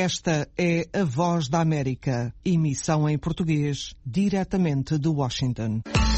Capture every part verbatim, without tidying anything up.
Esta é a Voz da América, emissão em português, diretamente de Washington.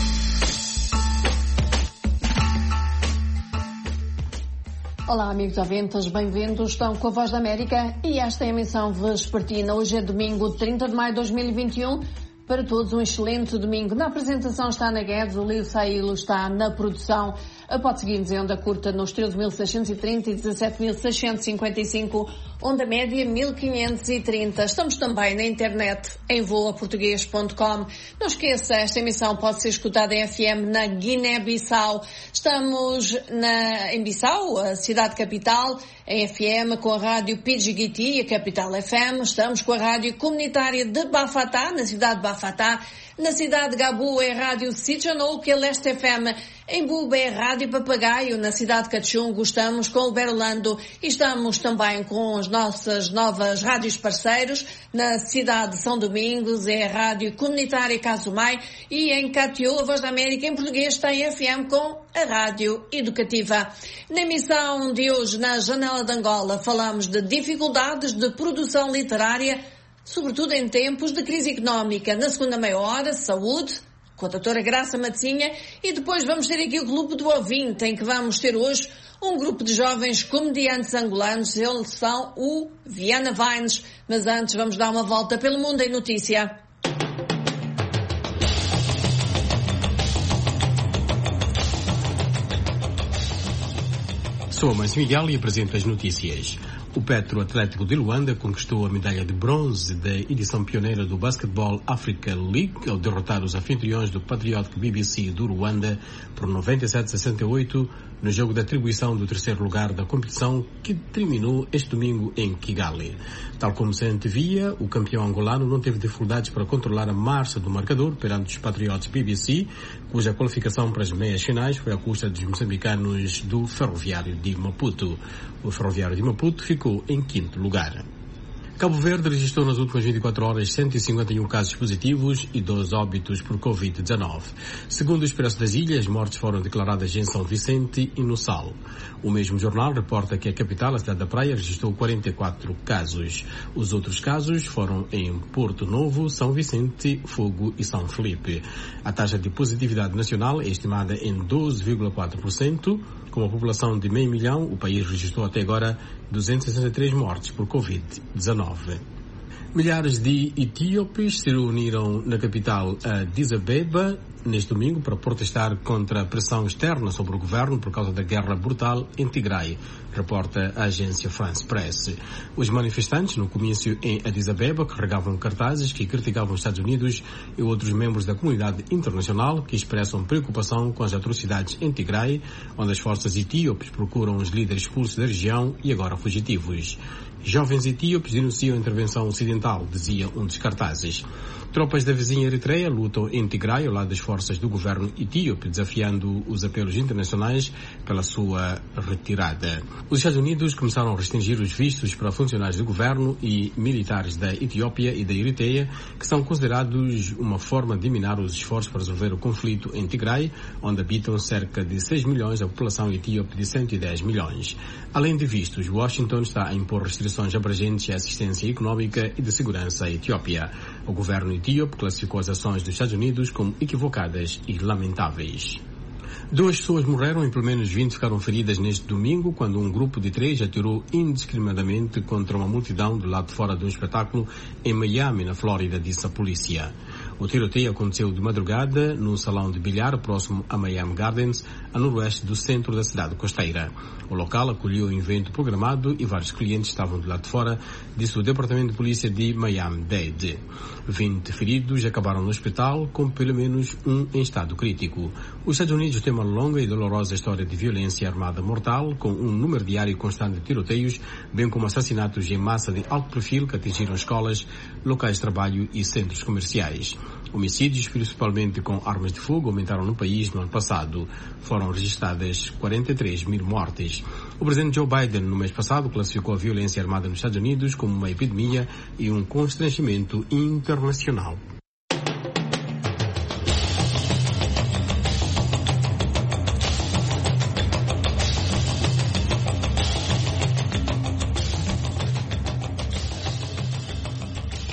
Olá, amigos ouvintes, bem-vindos. Estão com a Voz da América e esta é a emissão vespertina. Hoje é domingo, trinta de maio de dois mil e vinte e um. Para todos, um excelente domingo. Na apresentação está Ana Guedes, o Lio Sailo está na produção. Pode seguir-nos em onda curta nos treze mil seiscentos e trinta e dezassete mil seiscentos e cinquenta e cinco, onda média mil quinhentos e trinta. Estamos também na internet em voa português ponto com. Não esqueça, esta emissão pode ser escutada em F M na Guiné-Bissau. Estamos na, em Bissau, a cidade capital, em F M com a rádio Pidgiguiti, a capital F M. Estamos com a rádio comunitária de Bafatá, na cidade de Bafatá. Na cidade de Gabu é a rádio Sijanol, que é Leste F M. Em Buba é a rádio Papagaio. Na cidade de Cachungo estamos com o Berlando e estamos também com as nossas novas rádios parceiros. Na cidade de São Domingos é a rádio comunitária Casumai e em Catiú, a Voz da América em português tem F M com a rádio educativa. Na emissão de hoje, na Janela de Angola, falamos de dificuldades de produção literária, sobretudo em tempos de crise económica. Na segunda meia hora, saúde, com a doutora Graça Matzinha, e depois vamos ter aqui o Clube do Ouvinte, em que vamos ter hoje um grupo de jovens comediantes angolanos. Eles são o Viana Vines. Mas antes vamos dar uma volta pelo mundo em notícia. Sou a Márcio Miguel e apresento as notícias. O Petro Atlético de Luanda conquistou a medalha de bronze da edição pioneira do Basketball Africa League ao derrotar os anfitriões do patriótico B B C do Ruanda por noventa e sete a sessenta e oito no jogo de atribuição do terceiro lugar da competição, que terminou este domingo em Kigali. Tal como se antevia, o campeão angolano não teve dificuldades para controlar a marcha do marcador perante os patriotas B B C, cuja qualificação para as meias finais foi à custa dos moçambicanos do Ferroviário de Maputo. O Ferroviário de Maputo ficou em quinto lugar. Cabo Verde registrou nas últimas vinte e quatro horas cento e cinquenta e um casos positivos e doze óbitos por covid dezenove. Segundo o Expresso das Ilhas, as mortes foram declaradas em São Vicente e no Sal. O mesmo jornal reporta que a capital, a cidade da Praia, registrou quarenta e quatro casos. Os outros casos foram em Porto Novo, São Vicente, Fogo e São Felipe. A taxa de positividade nacional é estimada em doze vírgula quatro por cento. Com uma população de meio milhão, o país registrou até agora duzentas e sessenta e três mortes por covid dezenove. Milhares de etíopes se reuniram na capital Addis Abeba neste domingo para protestar contra a pressão externa sobre o governo por causa da guerra brutal em Tigray, reporta a agência France Press. Os manifestantes no comício em Addis Abeba carregavam cartazes que criticavam os Estados Unidos e outros membros da comunidade internacional que expressam preocupação com as atrocidades em Tigray, onde as forças etíopes procuram os líderes expulsos da região e agora fugitivos. Jovens etíopes denunciam a intervenção ocidental, dizia um dos cartazes. Tropas da vizinha Eritreia lutam em Tigray ao lado das forças do governo etíope, desafiando os apelos internacionais pela sua retirada. Os Estados Unidos começaram a restringir os vistos para funcionários do governo e militares da Etiópia e da Eritreia, que são considerados uma forma de minar os esforços para resolver o conflito em Tigray, onde habitam cerca de seis milhões da população etíope de cento e dez milhões. Além de vistos, Washington está a impor restrições abrangentes à assistência económica e de segurança à Etiópia. O governo etíope classificou as ações dos Estados Unidos como equivocadas e lamentáveis. Duas pessoas morreram e pelo menos vinte ficaram feridas neste domingo quando um grupo de três atirou indiscriminadamente contra uma multidão do lado de fora de um espetáculo em Miami, na Flórida, disse a polícia. O tiroteio aconteceu de madrugada no salão de bilhar próximo a Miami Gardens, a noroeste do centro da cidade costeira. O local acolheu um evento programado e vários clientes estavam do lado de fora, disse o Departamento de Polícia de Miami-Dade. vinte feridos acabaram no hospital, com pelo menos um em estado crítico. Os Estados Unidos têm uma longa e dolorosa história de violência armada mortal, com um número diário constante de tiroteios, bem como assassinatos em massa de alto perfil que atingiram escolas, locais de trabalho e centros comerciais. Homicídios, principalmente com armas de fogo, aumentaram no país no ano passado. Foram registradas quarenta e três mil mortes. O presidente Joe Biden, no mês passado, classificou a violência armada nos Estados Unidos como uma epidemia e um constrangimento internacional.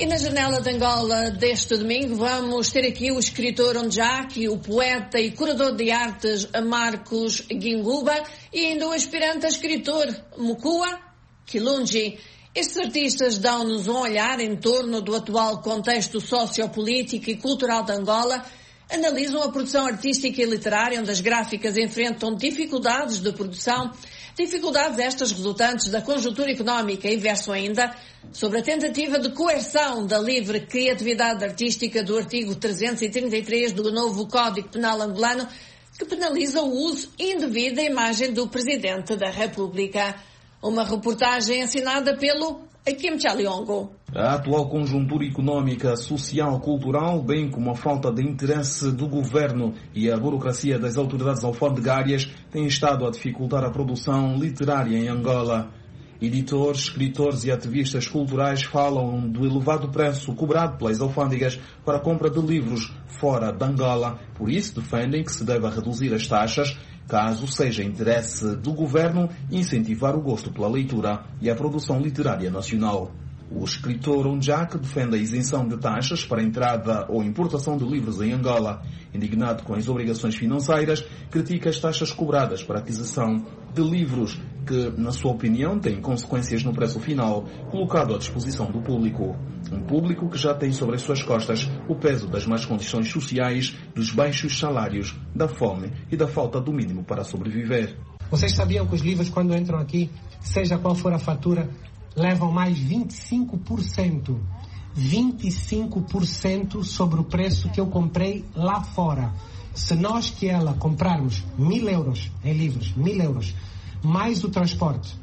E na janela de Angola deste domingo vamos ter aqui o escritor Ondjak, o poeta e curador de artes Marcos Guinguba e ainda o aspirante a escritor Mukua Kilungi. Estes artistas dão-nos um olhar em torno do atual contexto sociopolítico e cultural de Angola, analisam a produção artística e literária, onde as gráficas enfrentam dificuldades de produção, dificuldades estas resultantes da conjuntura económica, e versam ainda sobre a tentativa de coerção da livre criatividade artística do artigo trezentos e trinta e três do novo Código Penal angolano, que penaliza o uso indevido da imagem do Presidente da República. Uma reportagem assinada pelo Kim Chaliongo. A atual conjuntura económica, social, cultural, bem como a falta de interesse do governo e a burocracia das autoridades alfandegárias têm estado a dificultar a produção literária em Angola. Editores, escritores e ativistas culturais falam do elevado preço cobrado pelas alfândegas para a compra de livros fora de Angola. Por isso, defendem que se deve reduzir as taxas, caso seja interesse do governo incentivar o gosto pela leitura e a produção literária nacional. O escritor Ondjak defende a isenção de taxas para a entrada ou importação de livros em Angola. Indignado com as obrigações financeiras, critica as taxas cobradas para a aquisição de livros, que, na sua opinião, têm consequências no preço final, colocado à disposição do público. Um público que já tem sobre as suas costas o peso das más condições sociais, dos baixos salários, da fome e da falta do mínimo para sobreviver. Vocês sabiam que os livros, quando entram aqui, seja qual for a fatura, levam mais vinte e cinco por cento. vinte e cinco por cento sobre o preço que eu comprei lá fora. Se nós que ela comprarmos mil euros em livros, mil euros, mais o transporte,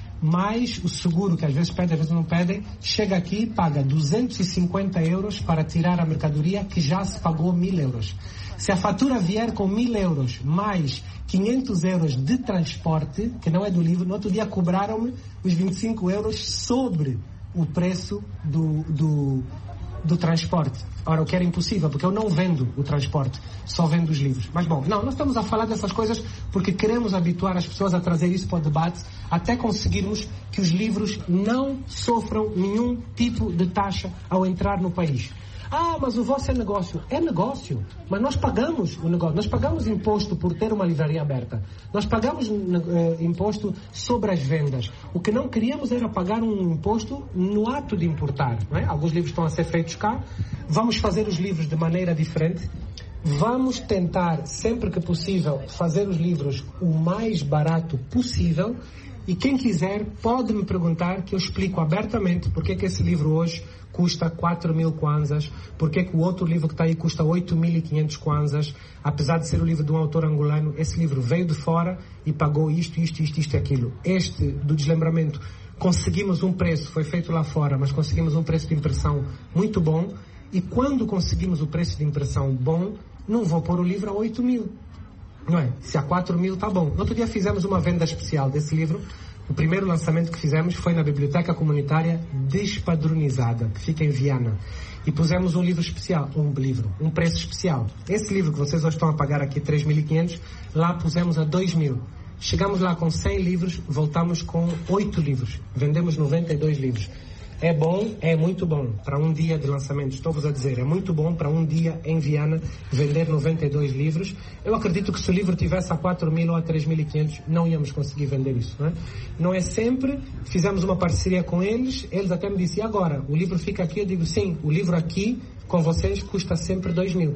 mais o seguro, que às vezes pedem, às vezes não pedem, chega aqui e paga duzentos e cinquenta euros para tirar a mercadoria que já se pagou mil euros. Se a fatura vier com mil euros mais quinhentos euros de transporte, que não é do livro, no outro dia cobraram-me os vinte e cinco euros sobre o preço do, do, do transporte. Ora, o que era impossível, porque eu não vendo o transporte, só vendo os livros. Mas bom, não, nós estamos a falar dessas coisas porque queremos habituar as pessoas a trazer isso para o debate, até conseguirmos que os livros não sofram nenhum tipo de taxa ao entrar no país. Ah, mas o vosso é negócio. É negócio, mas nós pagamos o negócio. Nós pagamos imposto por ter uma livraria aberta. Nós pagamos uh, imposto sobre as vendas. O que não queríamos era pagar um imposto no ato de importar. Não é? Alguns livros estão a ser feitos cá. Vamos fazer os livros de maneira diferente. Vamos tentar, sempre que possível, fazer os livros o mais barato possível. E quem quiser pode me perguntar, que eu explico abertamente porque é que esse livro hoje custa quatro mil kwanzas, porque é que o outro livro que está aí custa oito mil e quinhentos kwanzas, apesar de ser o livro de um autor angolano. Esse livro veio de fora e pagou isto, isto, isto, isto e aquilo. Este, do deslumbramento, conseguimos um preço, foi feito lá fora, mas conseguimos um preço de impressão muito bom, e quando conseguimos o preço de impressão bom, não vou pôr o livro a oito mil. Não é? Se a quatro mil está bom. No outro dia fizemos uma venda especial desse livro. O primeiro lançamento que fizemos foi na Biblioteca Comunitária Despadronizada, que fica em Viana. E pusemos um livro especial, um livro, um preço especial. Esse livro que vocês hoje estão a pagar aqui três mil e quinhentos, lá pusemos a dois mil. Chegamos lá com cem livros, voltamos com oito livros. Vendemos noventa e dois livros. É bom, é muito bom para um dia de lançamento, estou-vos a dizer, é muito bom para um dia em Viana vender noventa e dois livros. Eu acredito que se o livro tivesse a quatro mil ou a três mil e quinhentos, não íamos conseguir vender isso, não é? Não é sempre, fizemos uma parceria com eles, eles até me disseram, e agora, o livro fica aqui? Eu digo, sim, o livro aqui, com vocês, custa sempre dois mil.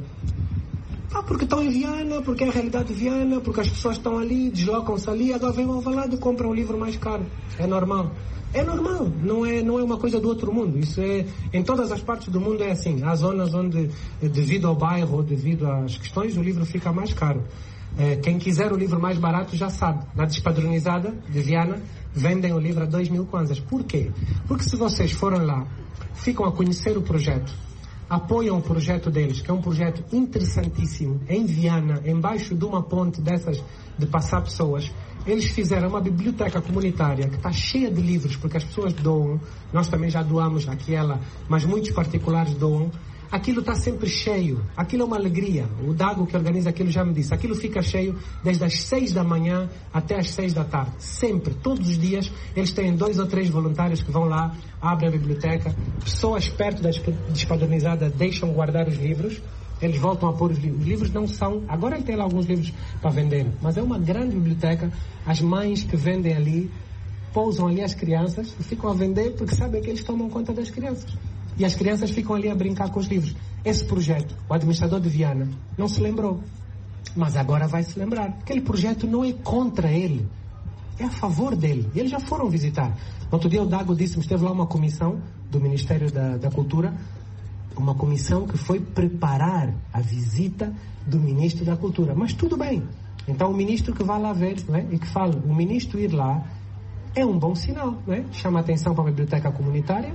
Ah, porque estão em Viana, porque é a realidade de Viana, porque as pessoas estão ali, deslocam-se ali, agora vem ao Alvalade e compram um livro mais caro. É normal. É normal, não é, não é uma coisa do outro mundo. Isso é, em todas as partes do mundo é assim. Há zonas onde, devido ao bairro ou devido às questões, o livro fica mais caro. É, quem quiser o livro mais barato já sabe. Na Despadronizada de Viana, vendem o livro a dois mil kwanzas. Por quê? Porque se vocês forem lá, ficam a conhecer o projeto, apoiam o projeto deles, que é um projeto interessantíssimo, em Viana, embaixo de uma ponte dessas de passar pessoas. Eles fizeram uma biblioteca comunitária que está cheia de livros, porque as pessoas doam, nós também já doamos aquela, mas muitos particulares doam, aquilo está sempre cheio, aquilo é uma alegria. O Dago que organiza aquilo já me disse, aquilo fica cheio desde as seis da manhã até as seis da tarde, sempre, todos os dias. Eles têm dois ou três voluntários que vão lá, abrem a biblioteca, pessoas perto da despadronizada deixam guardar os livros, eles voltam a pôr os livros. Os livros não são... Agora ele tem lá alguns livros para vender, mas é uma grande biblioteca. As mães que vendem ali, pousam ali as crianças e ficam a vender porque sabem que eles tomam conta das crianças. E as crianças ficam ali a brincar com os livros. Esse projeto, o administrador de Viana não se lembrou, mas agora vai se lembrar. Aquele projeto não é contra ele, é a favor dele. E eles já foram visitar. No outro dia o Dago disse-me, esteve lá uma comissão do Ministério da, da Cultura, uma comissão que foi preparar a visita do Ministro da Cultura. Mas tudo bem. Então o ministro que vai lá ver, não é? E que fala, o ministro ir lá é um bom sinal, não é? Chama a atenção para a biblioteca comunitária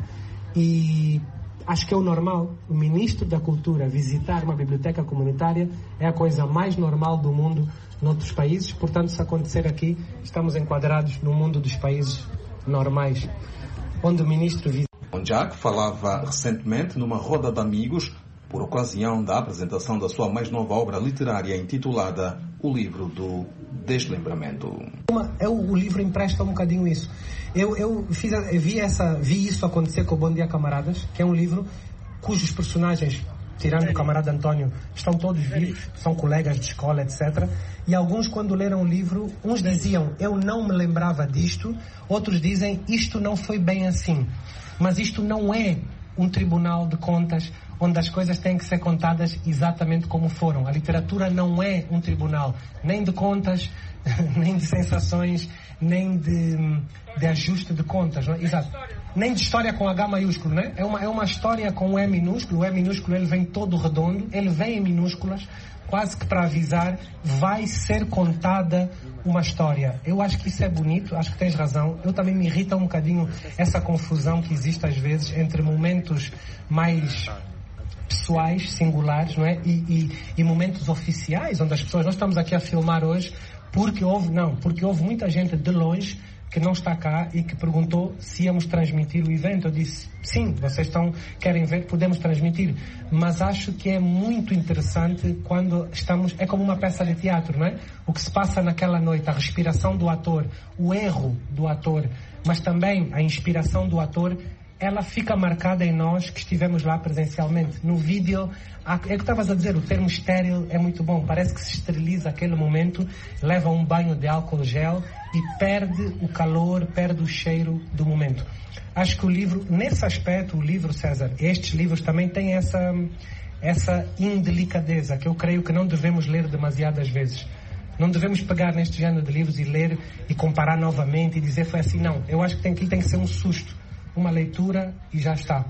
e acho que é o normal. O Ministro da Cultura visitar uma biblioteca comunitária é a coisa mais normal do mundo noutros países. Portanto, se acontecer aqui, estamos enquadrados no mundo dos países normais, onde o ministro visita. Jack falava recentemente numa roda de amigos por ocasião da apresentação da sua mais nova obra literária intitulada O Livro do Deslumbramento. Eu, o livro empresta um bocadinho isso. Eu, eu, fiz, eu vi, essa, vi isso acontecer com o Bom Dia Camaradas, que é um livro cujos personagens, tirando o camarada António, estão todos vivos, são colegas de escola, etcétera. E alguns, quando leram o livro, uns diziam, eu não me lembrava disto, outros dizem, isto não foi bem assim. Mas isto não é um tribunal de contas onde as coisas têm que ser contadas exatamente como foram. A literatura não é um tribunal, nem de contas, nem de sensações, nem de, de ajuste de contas. Não é? Exato. Nem de história com H maiúsculo, né? É uma, é uma história com E minúsculo. O E minúsculo ele vem todo redondo, ele vem em minúsculas, quase que para avisar, vai ser contada uma história. Eu acho que isso é bonito, acho que tens razão. Eu também me irrita um bocadinho essa confusão que existe às vezes entre momentos mais pessoais, singulares, não é? E, e, e momentos oficiais, onde as pessoas... Nós estamos aqui a filmar hoje porque houve... Não, porque houve muita gente de longe que não está cá e que perguntou se íamos transmitir o evento. Eu disse, sim, vocês estão, querem ver, podemos transmitir. Mas acho que é muito interessante quando estamos... É como uma peça de teatro, não é? O que se passa naquela noite, a respiração do ator, o erro do ator, mas também a inspiração do ator, ela fica marcada em nós que estivemos lá presencialmente. No vídeo, é o que estavas a dizer, o termo estéril é muito bom. Parece que se esteriliza aquele momento, leva um banho de álcool gel e perde o calor, perde o cheiro do momento. Acho que o livro, nesse aspecto, o livro, César, estes livros também têm essa, essa indelicadeza que eu creio que não devemos ler demasiadas vezes. Não devemos pegar neste género de livros e ler e comparar novamente e dizer foi assim. Não, eu acho que tem, que tem que ser um susto, uma leitura e já está.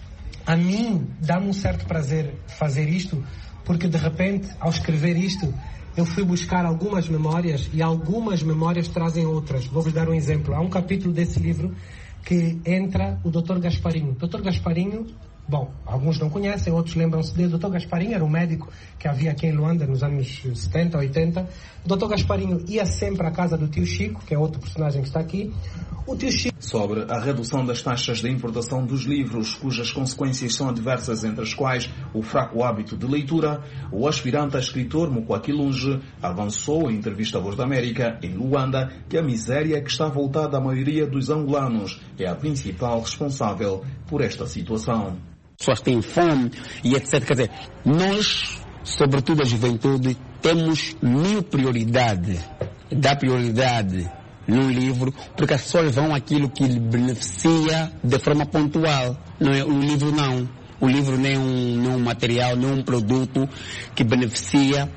A mim dá-me um certo prazer fazer isto, porque de repente, ao escrever isto, eu fui buscar algumas memórias e algumas memórias trazem outras. Vou-vos dar um exemplo. Há um capítulo desse livro que entra o doutor Gasparinho. O doutor Gasparinho, bom, alguns não conhecem, outros lembram-se dele. O doutor Gasparinho era um médico que havia aqui em Luanda nos anos setenta, oitenta. O doutor Gasparinho ia sempre à casa do tio Chico, que é outro personagem que está aqui. O tio Chico... Sobre a redução das taxas de importação dos livros, cujas consequências são adversas, entre as quais o fraco hábito de leitura, o aspirante a escritor Mokwaki Lunge avançou em entrevista à Voz da América, em Luanda, que a miséria que está voltada à maioria dos angolanos é a principal responsável por esta situação. As pessoas têm fome e etcétera. Quer dizer, nós, sobretudo a juventude, temos mil prioridades. Dá prioridade num livro, porque as pessoas vão aquilo que lhe beneficia de forma pontual. Não é? O livro não. O livro nem é um, nem um material, nem um produto que beneficia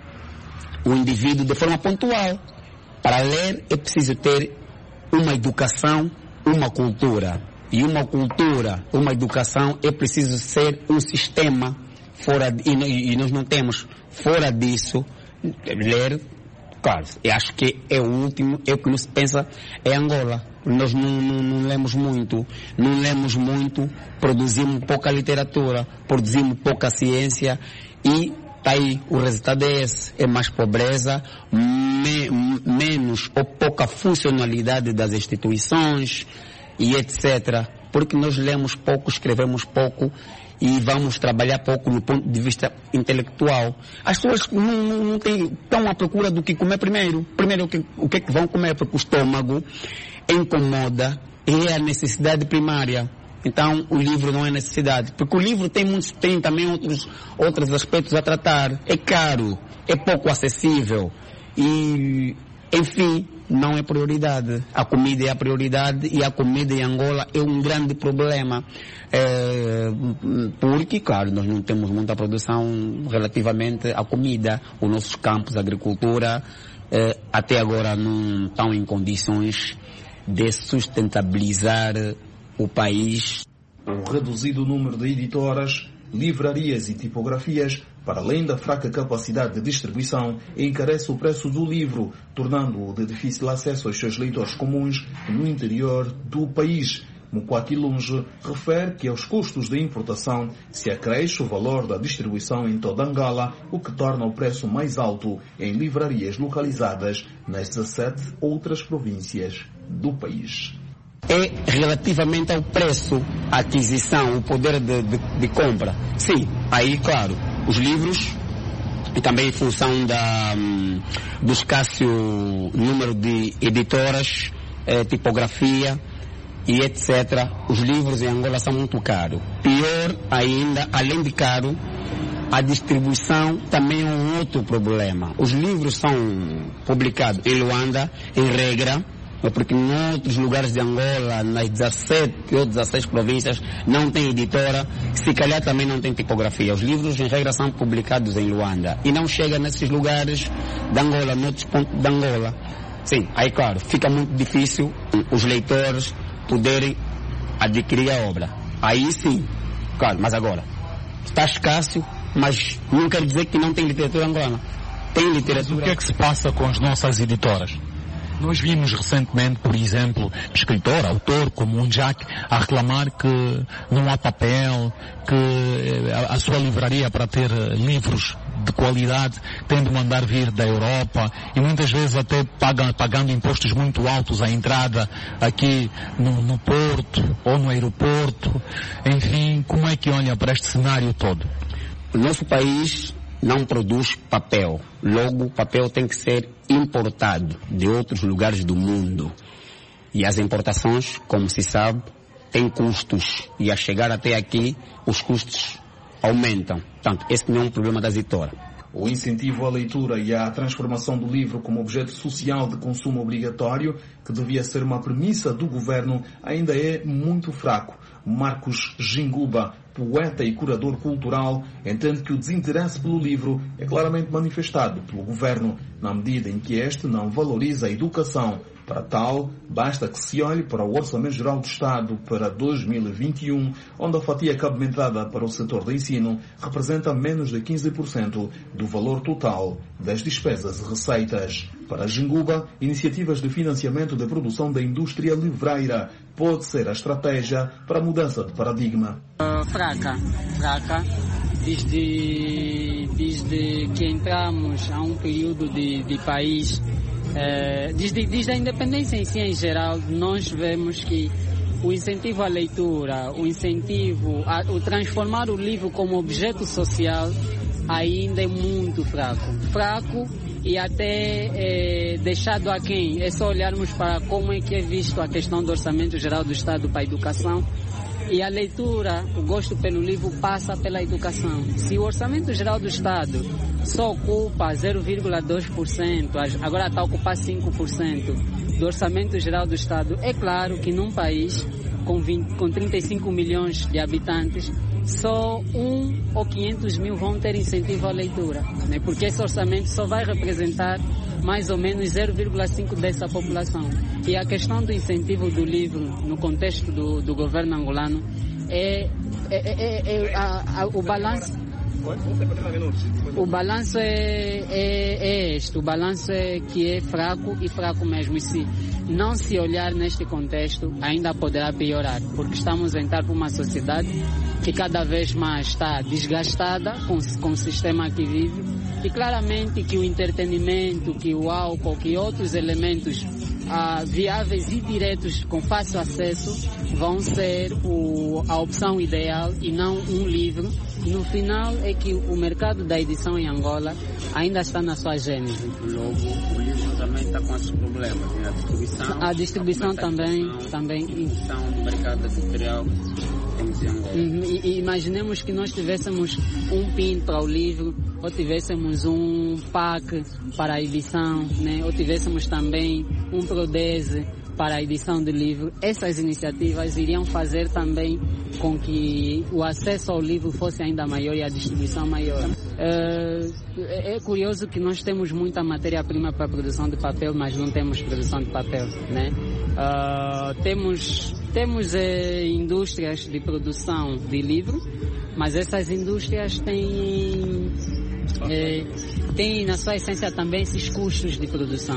o indivíduo de forma pontual. Para ler é preciso ter uma educação, uma cultura. E uma cultura, uma educação é preciso ser um sistema. Fora de, e, e nós não temos. Fora disso, ler... Claro, eu acho que é o último, é o que nos pensa, é Angola. Nós não, não, não lemos muito, não lemos muito, produzimos pouca literatura, produzimos pouca ciência e tá aí, o resultado é esse, é mais pobreza, me, menos ou pouca funcionalidade das instituições e etcétera. Porque nós lemos pouco, escrevemos pouco e vamos trabalhar pouco no ponto de vista intelectual. As pessoas não, não, não têm, estão à procura do que comer primeiro. Primeiro o que, o que é que vão comer, porque o estômago incomoda e é a necessidade primária. Então o livro não é necessidade, porque o livro tem, muitos, tem também outros, outros aspectos a tratar. É caro, é pouco acessível e, enfim, não é prioridade. A comida é a prioridade e a comida em Angola é um grande problema. É, porque, claro, nós não temos muita produção relativamente à comida. Os nossos campos de agricultura é, até agora não estão em condições de sustentabilizar o país. O reduzido número de editoras, livrarias e tipografias, para além da fraca capacidade de distribuição, encarece o preço do livro, tornando-o de difícil acesso aos seus leitores comuns no interior do país. Mukwaki Lunge refere que aos custos de importação se acresce o valor da distribuição em toda Angola, o que torna o preço mais alto em livrarias localizadas nas dezessete outras províncias do país. É relativamente ao preço, a aquisição, o poder de, de, de compra. Sim, aí, claro, os livros e também em função da, um, do escasso número de editoras, eh, tipografia e etcétera, os livros em Angola são muito caros. Pior ainda, além de caro, a distribuição também é um outro problema. Os livros são publicados em Luanda, em regra, porque em outros lugares de Angola, nas dezessete ou dezesseis províncias, não tem editora, se calhar também não tem tipografia. Os livros, em regra, são publicados em Luanda e não chega nesses lugares de Angola, noutros pontos de Angola. Sim, aí claro, fica muito difícil os leitores poderem adquirir a obra. Aí sim, claro, mas agora, está escasso, mas não quer dizer que não tem literatura angolana. Tem literatura. Mas o que é que se passa com as nossas editoras? Nós vimos recentemente, por exemplo, escritor, autor como um Jack a reclamar que não há papel, que a sua livraria para ter livros de qualidade tem de mandar vir da Europa e muitas vezes até pagam, pagando impostos muito altos à entrada aqui no, no porto ou no aeroporto. Enfim, como é que olha para este cenário todo? O nosso país não produz papel. Logo, o papel tem que ser importado de outros lugares do mundo. E as importações, como se sabe, têm custos. E a chegar até aqui, os custos aumentam. Portanto, esse não é um problema da editora. O incentivo à leitura e à transformação do livro como objeto social de consumo obrigatório, que devia ser uma premissa do governo, ainda é muito fraco. Marcos Jinguba, poeta e curador cultural, entende que o desinteresse pelo livro é claramente manifestado pelo governo, na medida em que este não valoriza a educação. Para tal, basta que se olhe para o Orçamento Geral do Estado para dois mil e vinte e um, onde a fatia cabimentada para o setor do ensino representa menos de quinze por cento do valor total das despesas e receitas. Para Jinguba, iniciativas de financiamento da produção da indústria livreira pode ser a estratégia para a mudança de paradigma. Uh, fraca, fraca. Desde, desde que entramos a um período de, de país, eh, desde, desde a independência em si em geral, nós vemos que o incentivo à leitura, o incentivo a o transformar o livro como objeto social ainda é muito fraco. Fraco e até é, deixado aquém. É só olharmos para como é que é visto a questão do Orçamento Geral do Estado para a educação. E a leitura, o gosto pelo livro passa pela educação. Se o Orçamento Geral do Estado só ocupa zero vírgula dois por cento, agora está a ocupar cinco por cento do Orçamento Geral do Estado, é claro que num país com, vinte, com trinta e cinco milhões de habitantes, só um ou quinhentos mil vão ter incentivo à leitura, né? Porque esse orçamento só vai representar mais ou menos zero vírgula cinco por cento dessa população. E a questão do incentivo do livro no contexto do, do governo angolano é, é, é, é a, a, o balanço. O balanço é, é, é este, o balanço é que é fraco e fraco mesmo. E se não se olhar neste contexto, ainda poderá piorar, porque estamos a entrar para uma sociedade que cada vez mais está desgastada com, com o sistema que vive, e claramente que o entretenimento, que o álcool, que outros elementos ah, viáveis e diretos com fácil acesso vão ser o, a opção ideal e não um livro. E no final é que o mercado da edição em Angola ainda está na sua gênese. Logo, o livro também está com esses problemas, né? A distribuição, a distribuição também, também. A distribuição do mercado editorial. E, e imaginemos que nós tivéssemos um pin para o livro, ou tivéssemos um pack para a edição, né? Ou tivéssemos também um Prodese para a edição do livro. Essas iniciativas iriam fazer também com que o acesso ao livro fosse ainda maior e a distribuição maior. Uh, é curioso que nós temos muita matéria-prima para a produção de papel, mas não temos produção de papel, né? Uh, temos temos eh, indústrias de produção de livro, mas essas indústrias têm eh, têm na sua essência também esses custos de produção.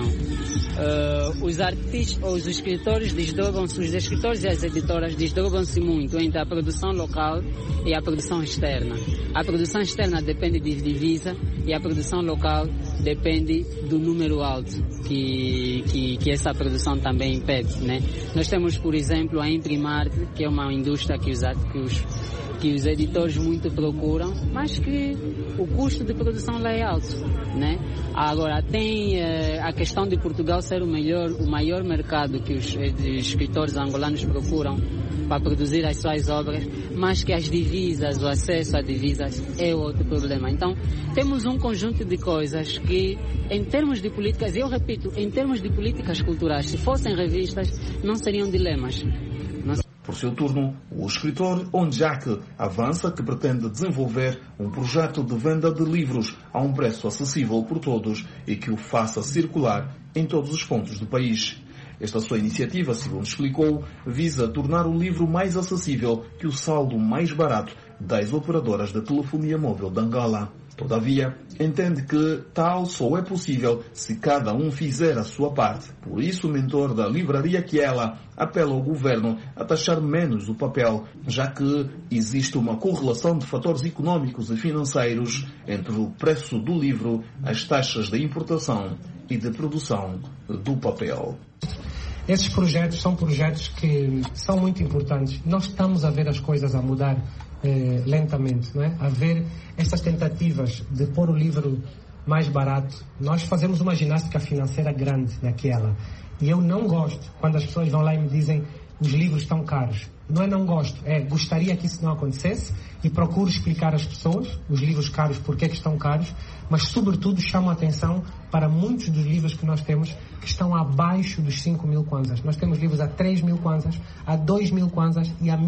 Uh, os artistas, os escritores desdobram-se, os escritores e as editoras desdobram-se muito entre a produção local e a produção externa. A produção externa depende de divisa e a produção local depende do número alto que, que, que essa produção também pede, né? Nós temos, por exemplo, a Imprimart, que é uma indústria que os, que os, que os editores muito procuram, mas que o custo de produção lá é alto, né? Agora, tem eh, a questão de Portugal ser o, melhor, o maior mercado que os, os escritores angolanos procuram para produzir as suas obras, mas que as divisas, o acesso a divisas é outro problema. Então, temos um conjunto de coisas que, em termos de políticas, eu repito, em termos de políticas culturais, se fossem revistas, não seriam dilemas. Não... Por seu turno, o escritor Onjak avança que pretende desenvolver um projeto de venda de livros a um preço acessível por todos e que o faça circular em todos os pontos do país. Esta sua iniciativa, segundo explicou, visa tornar o livro mais acessível que o saldo mais barato das operadoras de telefonia móvel de Angola. Todavia, entende que tal só é possível se cada um fizer a sua parte. Por isso, o mentor da livraria Kiela apela ao governo a taxar menos o papel, já que existe uma correlação de fatores económicos e financeiros entre o preço do livro, as taxas de importação e de produção do papel. Esses projetos são projetos que são muito importantes. Nós estamos a ver as coisas a mudar eh, lentamente, não é? A ver essas tentativas de pôr o livro mais barato. Nós fazemos uma ginástica financeira grande naquela. E eu não gosto quando as pessoas vão lá e me dizem os livros estão caros. Não é não gosto, é gostaria que isso não acontecesse e procuro explicar às pessoas, os livros caros, porque é que estão caros, mas sobretudo chamo a atenção para muitos dos livros que nós temos que estão abaixo dos cinco mil kwanzas. Nós temos livros a três mil kwanzas, a dois mil kwanzas e a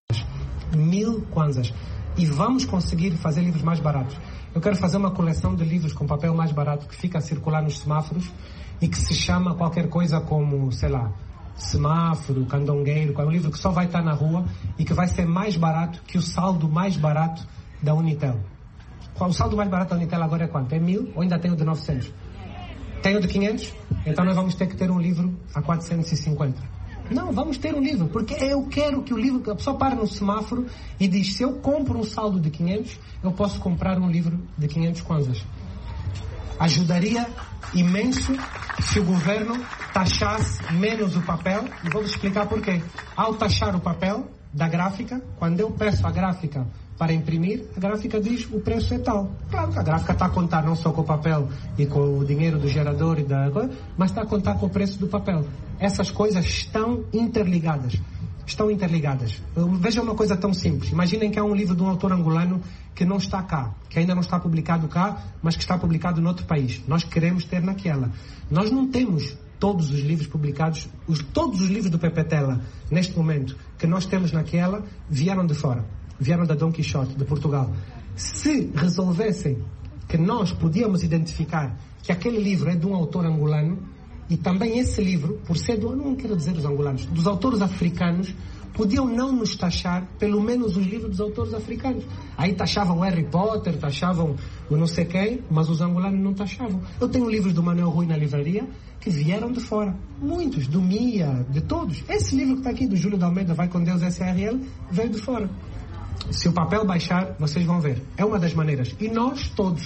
mil kwanzas. E vamos conseguir fazer livros mais baratos. Eu quero fazer uma coleção de livros com papel mais barato que fica a circular nos semáforos e que se chama qualquer coisa como, sei lá, Semáforo, Candongueiro, é um livro que só vai estar na rua e que vai ser mais barato que o saldo mais barato da Unitel. O saldo mais barato da Unitel agora é quanto? É mil ou ainda tem o de novecentos? Tem o de quinhentos? Então nós vamos ter que ter um livro a quatrocentos e cinquenta. Não, vamos ter um livro, porque eu quero que o livro, que a pessoa para no semáforo e diz, se eu compro um saldo de quinhentos, eu posso comprar um livro de quinhentos kwanzas. Ajudaria imenso se o governo taxasse menos o papel, e vou-vos explicar porquê. Ao taxar o papel da gráfica, quando eu peço a gráfica para imprimir, a gráfica diz o preço é tal. Claro que a gráfica está a contar não só com o papel e com o dinheiro do gerador, e da, mas está a contar com o preço do papel. Essas coisas estão interligadas. Estão interligadas. Vejam uma coisa tão simples. Imaginem que há um livro de um autor angolano que não está cá, que ainda não está publicado cá, mas que está publicado noutro país. Nós queremos ter naquela. Nós não temos todos os livros publicados, os, todos os livros do Pepe Tela, neste momento, que nós temos naquela, vieram de fora. Vieram da Dom Quixote, de Portugal. Se resolvessem que nós podíamos identificar que aquele livro é de um autor angolano, e também esse livro, por ser do, não quero dizer dos angolanos, dos autores africanos, podiam não nos taxar, pelo menos os livros dos autores africanos. Aí taxavam o Harry Potter, taxavam o não sei quem, mas os angolanos não taxavam. Eu tenho livros do Manuel Rui na livraria que vieram de fora. Muitos, do Mia, de todos. Esse livro que está aqui, do Júlio de Almeida, Vai com Deus S R L, veio de fora. Se o papel baixar, vocês vão ver. É uma das maneiras. E nós todos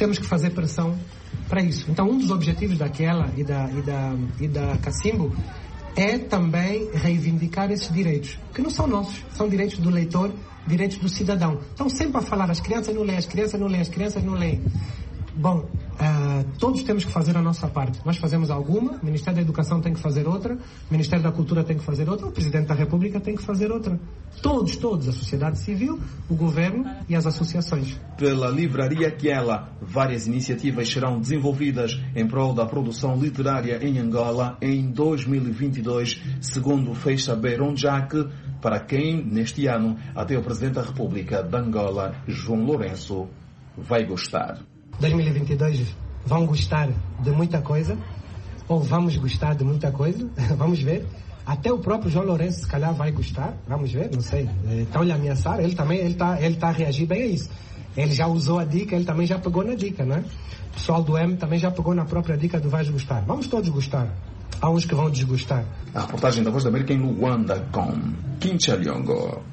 temos que fazer pressão para isso. Então, um dos objetivos daquela e da, e da, e da Cacimbo é também reivindicar esses direitos, que não são nossos, são direitos do leitor, direitos do cidadão. Então, sempre a falar, as crianças não leem, as crianças não leem, as crianças não leem. Bom, uh, todos temos que fazer a nossa parte. Nós fazemos alguma, o Ministério da Educação tem que fazer outra, o Ministério da Cultura tem que fazer outra, o Presidente da República tem que fazer outra. Todos, todos, a sociedade civil, o governo e as associações. Pela Livraria Kiela, várias iniciativas serão desenvolvidas em prol da produção literária em Angola em dois mil e vinte e dois, segundo fez saber Onjak, para quem, neste ano, até o Presidente da República de Angola, João Lourenço, vai gostar. dois mil e vinte e dois vão gostar de muita coisa, ou vamos gostar de muita coisa, vamos ver. Até o próprio João Lourenço, se calhar, vai gostar, vamos ver, não sei. Estão-lhe a ameaçar, ele também ele está ele tá a reagir bem a isso. Ele já usou a dica, ele também já pegou na dica, não é? O pessoal do M também já pegou na própria dica do vais gostar. Vamos todos gostar. Há uns que vão desgostar. A reportagem da Voz da América em Luanda com Kim Chaliongo.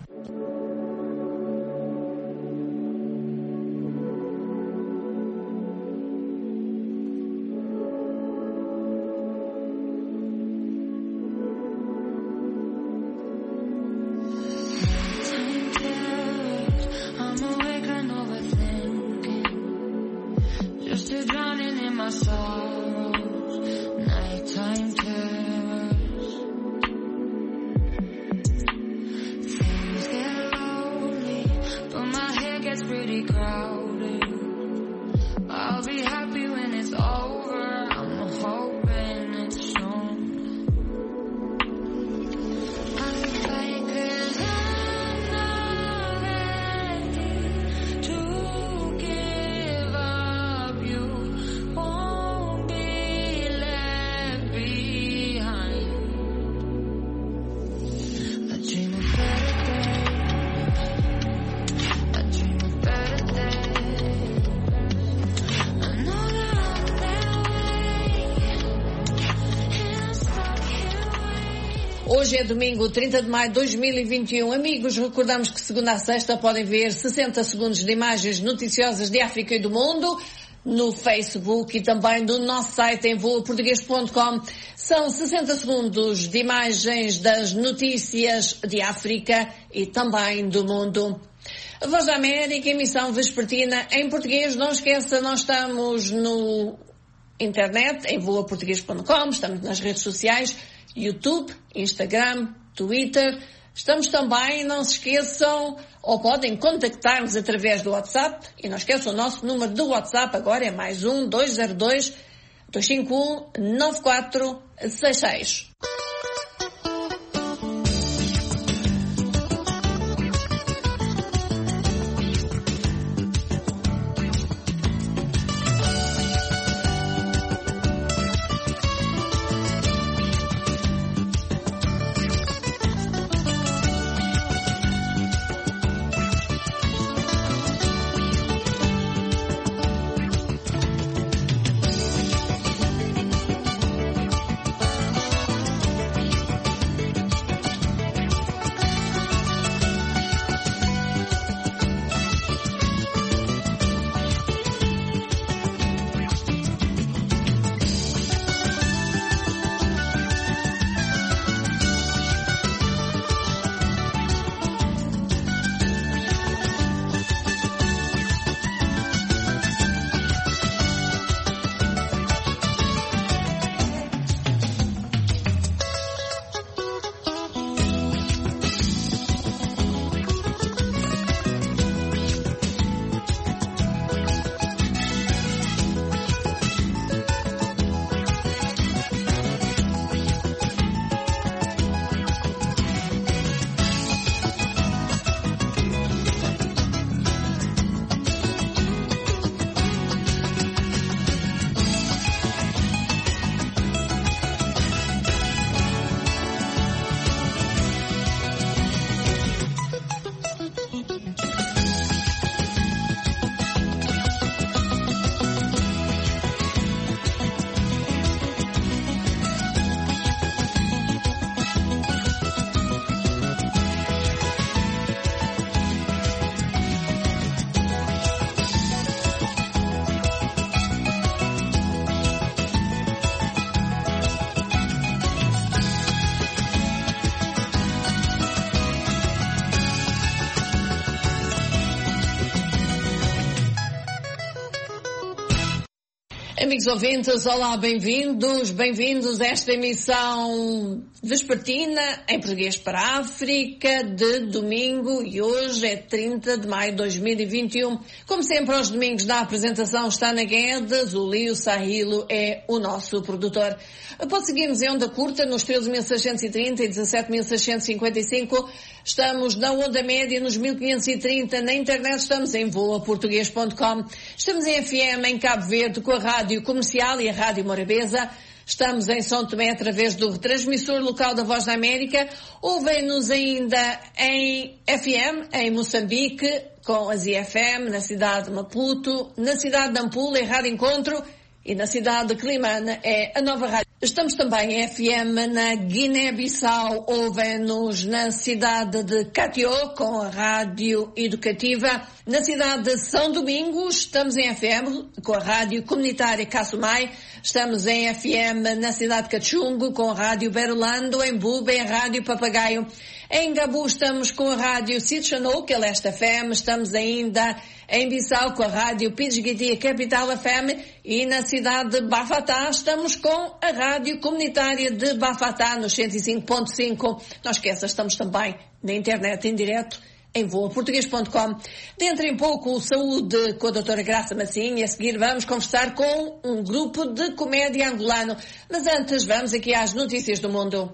Hoje é domingo, trinta de maio de dois mil e vinte e um. Amigos, recordamos que segunda a sexta podem ver sessenta segundos de imagens noticiosas de África e do mundo no Facebook e também do nosso site em voa português ponto com. São sessenta segundos de imagens das notícias de África e também do mundo. A Voz da América, emissão vespertina em português. Não esqueça, nós estamos no internet, em voa português ponto com, estamos nas redes sociais, YouTube, Instagram, Twitter. Estamos também, não se esqueçam, ou podem contactar-nos através do WhatsApp. E não esqueçam, o nosso número do WhatsApp agora é mais um, dois zero dois, dois cinco um, nove quatro seis seis. Amigos ouvintes, olá, bem-vindos, bem-vindos a esta emissão vespertina em português para a África de domingo, e hoje é trinta de maio de dois mil e vinte e um. Como sempre, aos domingos da apresentação está na Guedes, o Lio Sahilo é o nosso produtor. Pode seguir-nos em onda curta nos treze mil seiscentos e trinta e dezassete mil seiscentos e cinquenta e cinco. Estamos na onda média nos mil quinhentos e trinta. Na internet estamos em voa português ponto com. Estamos em F M em Cabo Verde com a Rádio Comercial e a Rádio Morabeza. Estamos em São Tomé através do retransmissor local da Voz da América. Ouvem-nos ainda em F M em Moçambique com a Z F M na cidade de Maputo, na cidade de Nampula é Rádio Encontro e na cidade de Climane é a Nova Rádio. Estamos também em F M na Guiné-Bissau, ouvem-nos na cidade de Catió com a Rádio Educativa. Na cidade de São Domingos estamos em F M com a Rádio Comunitária Caçumai. Estamos em F M na cidade de Cachungo com a Rádio Berolando, em Buba é a Rádio Papagaio. Em Gabu estamos com a Rádio Sitchanou, que é Leste F M. Estamos ainda em Bissau com a Rádio Pidgeguitia Capital F M. E na cidade de Bafatá estamos com a Rádio Comunitária de Bafatá nos cento e cinco ponto cinco. Não esqueça, estamos também na internet em direto em voa português ponto com. Dentro em pouco o Saúde com a doutora Graça Massinha. A seguir vamos conversar com um grupo de comédia angolano. Mas antes vamos aqui às notícias do mundo.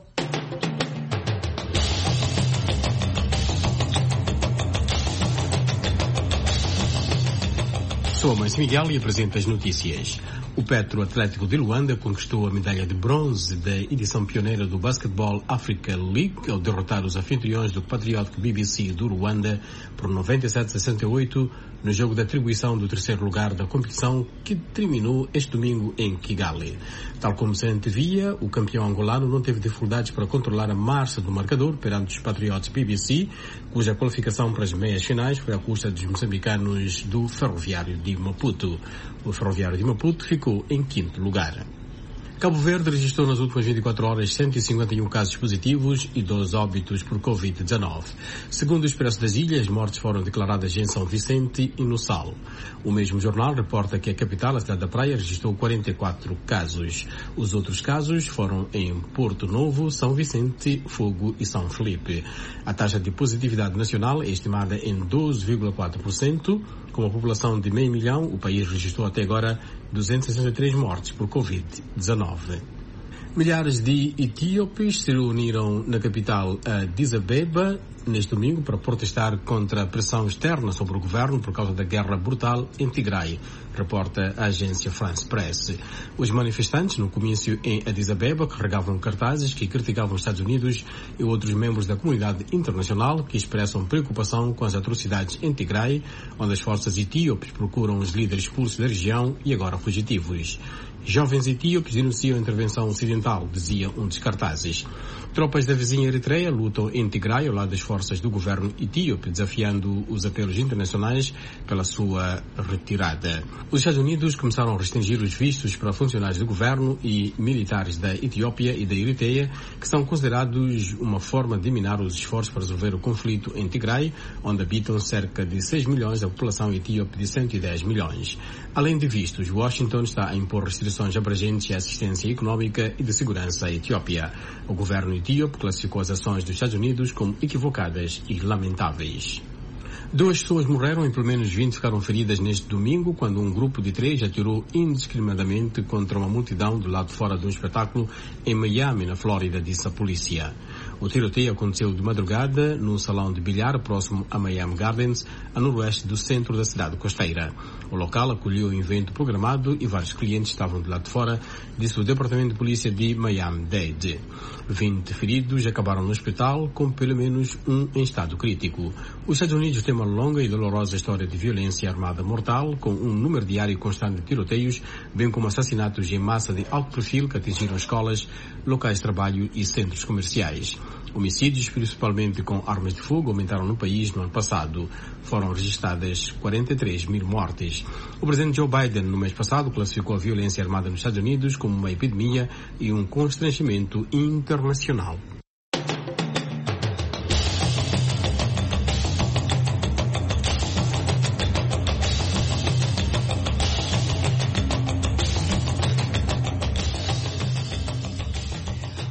Sou a Mãe Miguel e apresento as notícias. O Petro Atlético de Luanda conquistou a medalha de bronze da edição pioneira do Basketball Africa League ao derrotar os anfitriões do patriótico B B C do Ruanda por noventa e sete a sessenta e oito no jogo de atribuição do terceiro lugar da competição, que terminou este domingo em Kigali. Tal como se antevia, o campeão angolano não teve dificuldades para controlar a marcha do marcador perante os patriotas B B C, cuja qualificação para as meias finais foi à custa dos moçambicanos do Ferroviário de Maputo. O Ferroviário de Maputo ficou em quinto lugar. Cabo Verde registrou nas últimas vinte e quatro horas cento e cinquenta e um casos positivos e doze óbitos por covid dezenove. Segundo o Expresso das Ilhas, as mortes foram declaradas em São Vicente e no Sal. O mesmo jornal reporta que a capital, a cidade da Praia, registrou quarenta e quatro casos. Os outros casos foram em Porto Novo, São Vicente, Fogo e São Felipe. A taxa de positividade nacional é estimada em doze vírgula quatro por cento. Com uma população de meio milhão, o país registrou até agora duzentas e sessenta e três mortes por covid dezenove. Milhares de etíopes se reuniram na capital Addis Abeba neste domingo para protestar contra a pressão externa sobre o governo por causa da guerra brutal em Tigray, reporta a agência France Press. Os manifestantes no comício em Addis Abeba carregavam cartazes que criticavam os Estados Unidos e outros membros da comunidade internacional que expressam preocupação com as atrocidades em Tigray, onde as forças etíopes procuram os líderes expulsos da região e agora fugitivos. Jovens etíopes denunciam a intervenção ocidental, dizia um dos cartazes. Tropas da vizinha Eritreia lutam em Tigray ao lado das forças do governo etíope, desafiando os apelos internacionais pela sua retirada. Os Estados Unidos começaram a restringir os vistos para funcionários do governo e militares da Etiópia e da Eritreia, que são considerados uma forma de minar os esforços para resolver o conflito em Tigray, onde habitam cerca de seis milhões da população etíope de cento e dez milhões. Além de vistos, Washington está a impor restrições abrangentes à assistência econômica e de segurança à Etiópia. O governo etíope classificou as ações dos Estados Unidos como equivocadas e lamentáveis. Duas pessoas morreram e pelo menos vinte ficaram feridas neste domingo quando um grupo de três atirou indiscriminadamente contra uma multidão do lado de fora de um espetáculo em Miami, na Flórida, disse a polícia. O tiroteio aconteceu de madrugada num salão de bilhar próximo a Miami Gardens, a noroeste do centro da cidade costeira. O local acolheu o evento programado e vários clientes estavam do lado de fora, disse o Departamento de Polícia de Miami-Dade. vinte feridos acabaram no hospital, com pelo menos um em estado crítico. Os Estados Unidos têm uma longa e dolorosa história de violência armada mortal, com um número diário constante de tiroteios, bem como assassinatos em massa de alto perfil que atingiram escolas, locais de trabalho e centros comerciais. Homicídios, principalmente com armas de fogo, aumentaram no país no ano passado. Foram registradas quarenta e três mil mortes. O presidente Joe Biden, no mês passado, classificou a violência armada nos Estados Unidos como uma epidemia e um constrangimento internacional.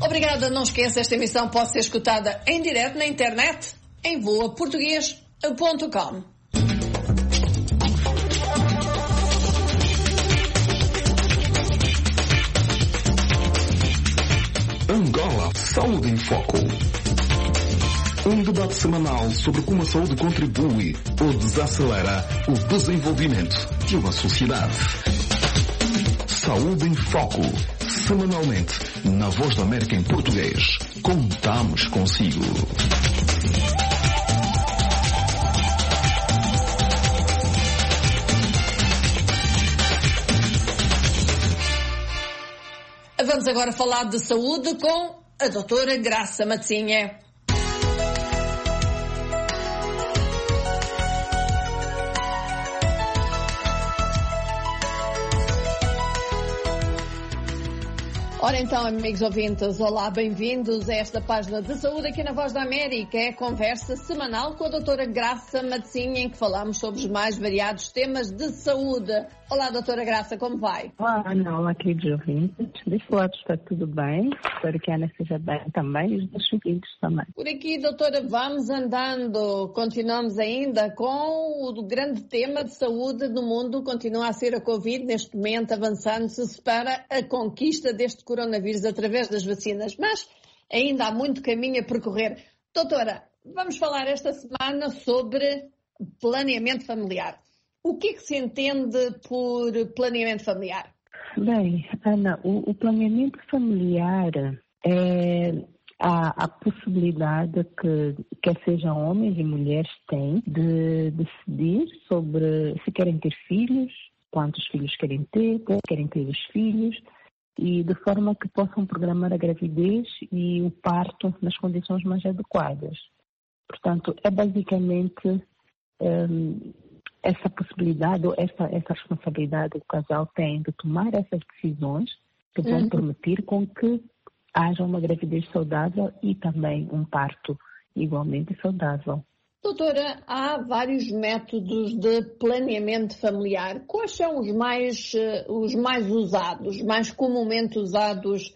Obrigada, não esqueça, esta emissão pode ser escutada em direto na internet em voa português ponto com. Angola Saúde em Foco. Um debate semanal sobre como a saúde contribui ou desacelera o desenvolvimento de uma sociedade. Saúde em Foco. Semanalmente, na Voz da América em português. Contamos consigo. Vamos agora falar de saúde com a doutora Graça Matzinha. Ora então, amigos ouvintes, olá, bem-vindos a esta página de saúde aqui na Voz da América. É a conversa semanal com a doutora Graça Matzinha, em que falamos sobre os mais variados temas de saúde. Olá, doutora Graça, como vai? Olá, Ana, olá, queridos ouvintes. Deste lado está tudo bem, espero que a Ana esteja bem também e os meus filhos também. Por aqui, doutora, vamos andando, continuamos ainda com o grande tema de saúde no mundo, continua a ser a Covid, neste momento avançando-se para a conquista deste coronavírus através das vacinas, mas ainda há muito caminho a percorrer. Doutora, vamos falar esta semana sobre planeamento familiar. O que é que se entende por planeamento familiar? Bem, Ana, o, o planeamento familiar é a, a possibilidade que quer sejam homens e mulheres têm de decidir sobre se querem ter filhos, quantos filhos querem ter, querem ter os filhos, e de forma que possam programar a gravidez e o parto nas condições mais adequadas. Portanto, é basicamente um, essa possibilidade, ou essa, essa responsabilidade que o casal tem de tomar essas decisões que vão uhum. permitir com que haja uma gravidez saudável e também um parto igualmente saudável. Doutora, há vários métodos de planeamento familiar. Quais são os mais, os mais usados, mais comumente usados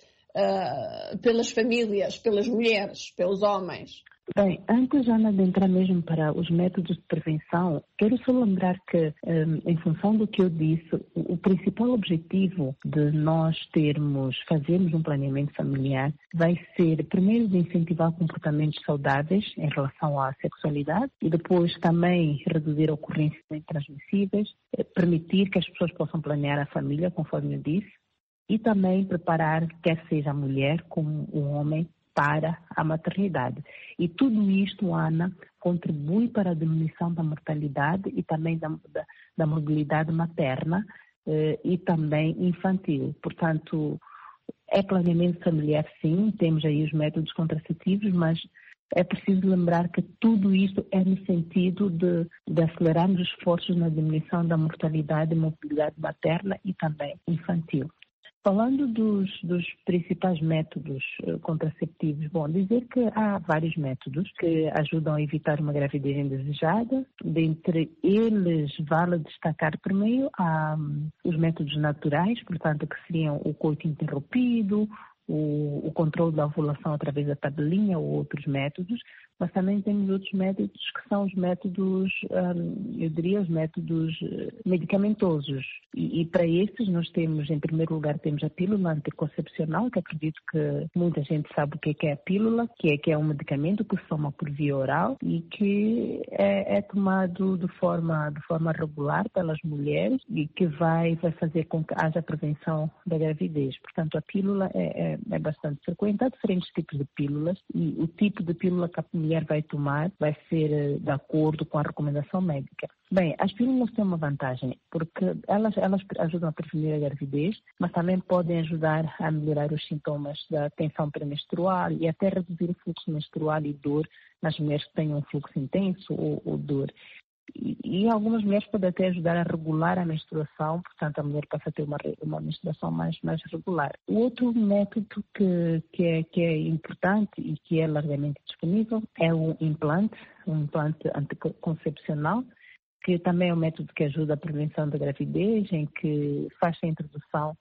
uh, pelas famílias, pelas mulheres, pelos homens? Bem, antes, Ana, de entrar mesmo para os métodos de prevenção, quero só lembrar que, um, em função do que eu disse, o, o principal objetivo de nós termos, fazermos um planeamento familiar vai ser, primeiro, de incentivar comportamentos saudáveis em relação à sexualidade e depois também reduzir ocorrências intransmissíveis, permitir que as pessoas possam planear a família, conforme eu disse, e também preparar, quer seja a mulher como o homem, para a maternidade. E tudo isto, Ana, contribui para a diminuição da mortalidade e também da, da, da mobilidade materna eh, e também infantil. Portanto, é planeamento familiar, sim, temos aí os métodos contraceptivos, mas é preciso lembrar que tudo isto é no sentido de, de acelerarmos os esforços na diminuição da mortalidade e mobilidade materna e também infantil. Falando dos, dos principais métodos contraceptivos, bom, dizer que há vários métodos que ajudam a evitar uma gravidez indesejada. Dentre eles, vale destacar primeiro há os métodos naturais, portanto, que seriam o coito interrompido, o, o controle da ovulação através da tabelinha ou outros métodos, mas também temos outros métodos que são os métodos, hum, eu diria, os métodos medicamentosos. E, e para esses nós temos, em primeiro lugar, temos a pílula anticoncepcional, que acredito que muita gente sabe o que é a pílula, que é, que é um medicamento que se toma por via oral e que é, é tomado de forma, de forma regular pelas mulheres e que vai, vai fazer com que haja prevenção da gravidez. Portanto, a pílula é, é, é bastante frequente. Há diferentes tipos de pílulas e o tipo de pílula que a mulher vai tomar vai ser de acordo com a recomendação médica. Bem, as pílulas têm uma vantagem, porque elas, elas ajudam a prevenir a gravidez, mas também podem ajudar a melhorar os sintomas da tensão pré-menstrual e até reduzir o fluxo menstrual e dor nas mulheres que têm um fluxo intenso ou, ou dor. E, e algumas mulheres podem até ajudar a regular a menstruação, portanto a mulher passa a ter uma, uma menstruação mais, mais regular. O outro método que, que, é, que é importante e que é largamente disponível é o implante, um implante anticoncepcional, que também é um método que ajuda a prevenção da gravidez, em que faz a introdução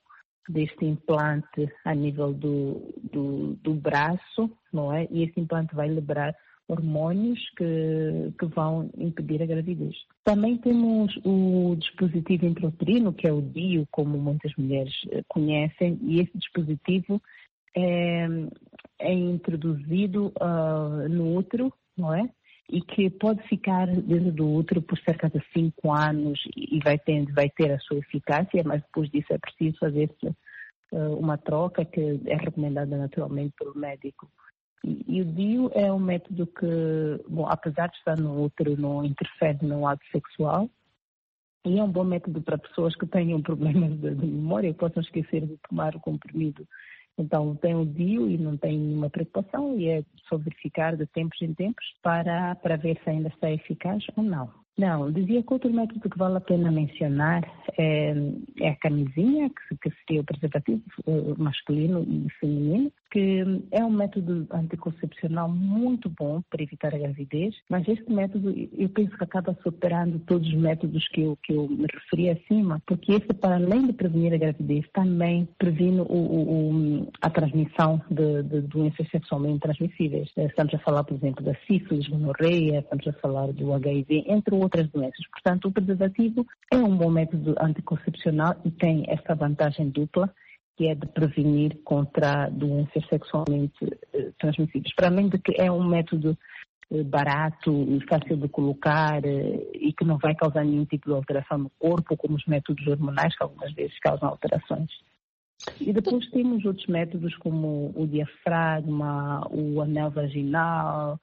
deste implante a nível do, do, do braço, não é? E esse implante vai liberar hormônios que, que vão impedir a gravidez. Também temos o dispositivo intrauterino, que é o D I U, como muitas mulheres conhecem, e esse dispositivo é, é introduzido uh, no útero, não é? E que pode ficar dentro do útero por cerca de cinco anos e vai ter, vai ter a sua eficácia, mas depois disso é preciso fazer-se uh, uma troca que é recomendada naturalmente pelo médico. E, e o D I U é um método que, bom, apesar de estar no útero, não interfere no ato sexual, e é um bom método para pessoas que tenham problemas de, de memória e possam esquecer de tomar o comprimido. Então, tem o D I U e não tem nenhuma preocupação, e é só verificar de tempos em tempos para, para ver se ainda está eficaz ou não. Não, dizia que outro método que vale a pena mencionar é, é a camisinha, que, que seria o preservativo masculino e feminino, que é um método anticoncepcional muito bom para evitar a gravidez, mas este método eu penso que acaba superando todos os métodos que eu, que eu me referi acima, porque esse, para além de prevenir a gravidez, também previne o, o, a transmissão de, de doenças sexualmente transmissíveis. Estamos a falar, por exemplo, da sífilis, gonorreia, estamos a falar do H I V, entre outras doenças. Portanto, o preservativo é um bom método anticoncepcional e tem essa vantagem dupla, que é de prevenir contra doenças sexualmente eh, transmissíveis. Para além de que é um método eh, barato e fácil de colocar eh, e que não vai causar nenhum tipo de alteração no corpo, como os métodos hormonais, que algumas vezes causam alterações. E depois temos outros métodos como o diafragma, o anel vaginal,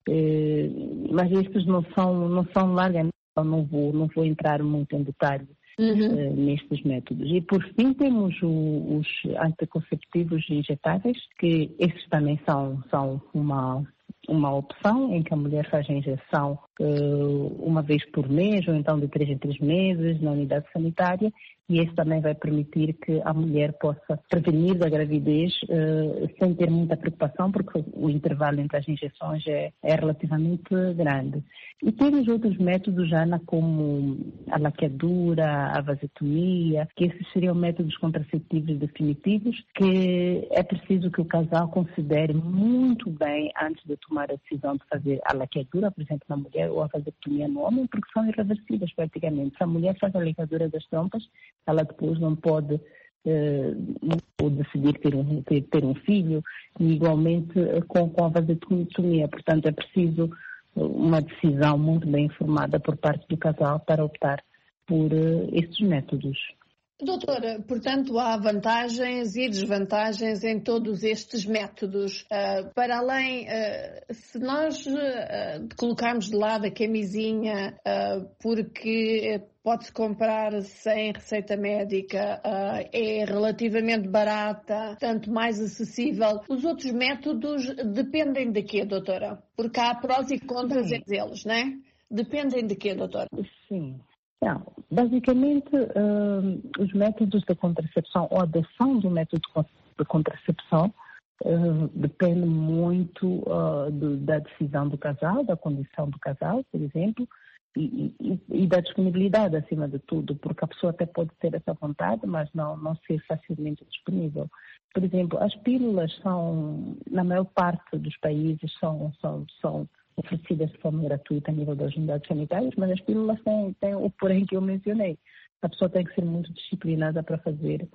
eh, mas estes não são, não são largamente, então não vou, não vou entrar muito em detalhe. Uhum. Uh, nestes métodos. E por fim temos o, os anticonceptivos injetáveis, que esses também são, são uma, uma opção em que a mulher faz a injeção uh, uma vez por mês ou então de três em três meses na unidade sanitária, e esse também vai permitir que a mulher possa prevenir da gravidez uh, sem ter muita preocupação, porque o intervalo entre as injeções é, é relativamente grande. E temos outros métodos, Ana, como a laqueadura, a vasetomia, que esses seriam métodos contraceptivos definitivos, que é preciso que o casal considere muito bem antes de tomar a decisão de fazer a laqueadura, por exemplo, na mulher, ou a vasetomia no homem, porque são irreversíveis praticamente. Se a mulher faz a laqueadura das trompas, ela depois não pode eh, não decidir ter um, ter, ter um filho, e igualmente eh, com, com a vasetomia. Portanto, é preciso uma decisão muito bem informada por parte do casal para optar por uh, estes métodos. Doutora, portanto, há vantagens e desvantagens em todos estes métodos. Uh, para além, uh, se nós uh, colocarmos de lado a camisinha, uh, porque pode-se comprar sem receita médica, uh, é relativamente barata, tanto mais acessível, os outros métodos dependem de quê, doutora? Porque há prós e contras entre eles, não é? Dependem de quê, doutora? Sim. Não, basicamente, uh, os métodos de contracepção ou a adoção do método de contracepção uh, depende muito uh, do, da decisão do casal, da condição do casal, por exemplo, e, e, e da disponibilidade, acima de tudo, porque a pessoa até pode ter essa vontade, mas não, não ser facilmente disponível. Por exemplo, as pílulas são, na maior parte dos países, são, são, são oferecidas de forma gratuita a nível das unidades sanitárias, mas as pílulas têm, têm o porém que eu mencionei. A pessoa tem que ser muito disciplinada para fazer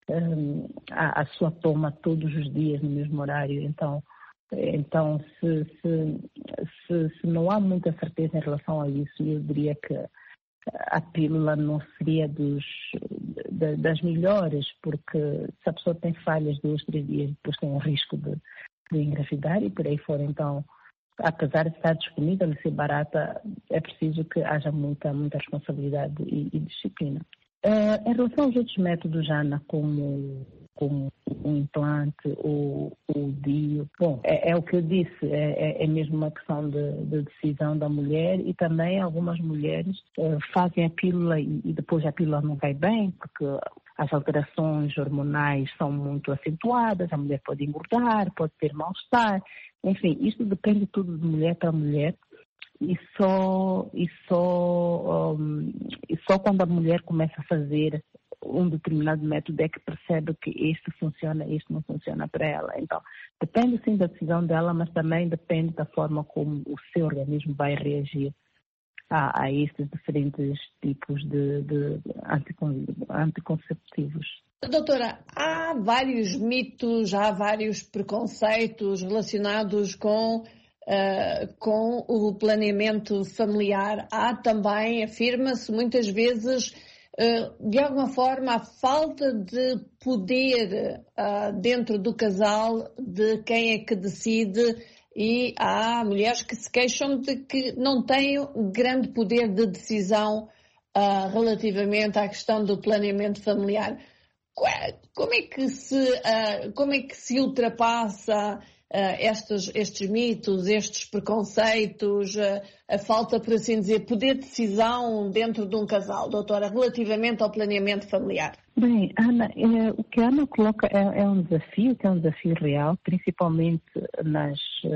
um, a, a sua toma todos os dias no mesmo horário. Então, então se, se, se, se não há muita certeza em relação a isso, eu diria que a pílula não seria dos, das melhores, porque se a pessoa tem falhas dois, três dias, depois tem o risco de, de engravidar e por aí fora. Então, apesar de estar disponível e ser barata, é preciso que haja muita, muita responsabilidade e, e disciplina. Uh, em relação aos outros métodos, Ana, como, como o implante ou o D I U, bom, é, é o que eu disse, é, é mesmo uma questão de, de decisão da mulher, e também algumas mulheres uh, fazem a pílula e, e depois a pílula não vai bem, porque as alterações hormonais são muito acentuadas, a mulher pode engordar, pode ter mal-estar. Enfim, isso depende tudo de mulher para mulher, e só, e, só, um, e só quando a mulher começa a fazer um determinado método é que percebe que este funciona, este não funciona para ela. Então, depende sim da decisão dela, mas também depende da forma como o seu organismo vai reagir a, a estes diferentes tipos de, de anticon, anticonceptivos. Doutora, há vários mitos, há vários preconceitos relacionados com, uh, com o planeamento familiar. Há também, afirma-se muitas vezes, uh, de alguma forma, a falta de poder uh, dentro do casal de quem é que decide, e há mulheres que se queixam de que não têm grande poder de decisão uh, relativamente à questão do planeamento familiar. Como é que se, uh, como é que se ultrapassa uh, estes, estes mitos, estes preconceitos, uh, a falta, por assim dizer, poder de decisão dentro de um casal, doutora, relativamente ao planeamento familiar? Bem, Ana, é, o que a Ana coloca é, é um desafio, que é um desafio real, principalmente nas,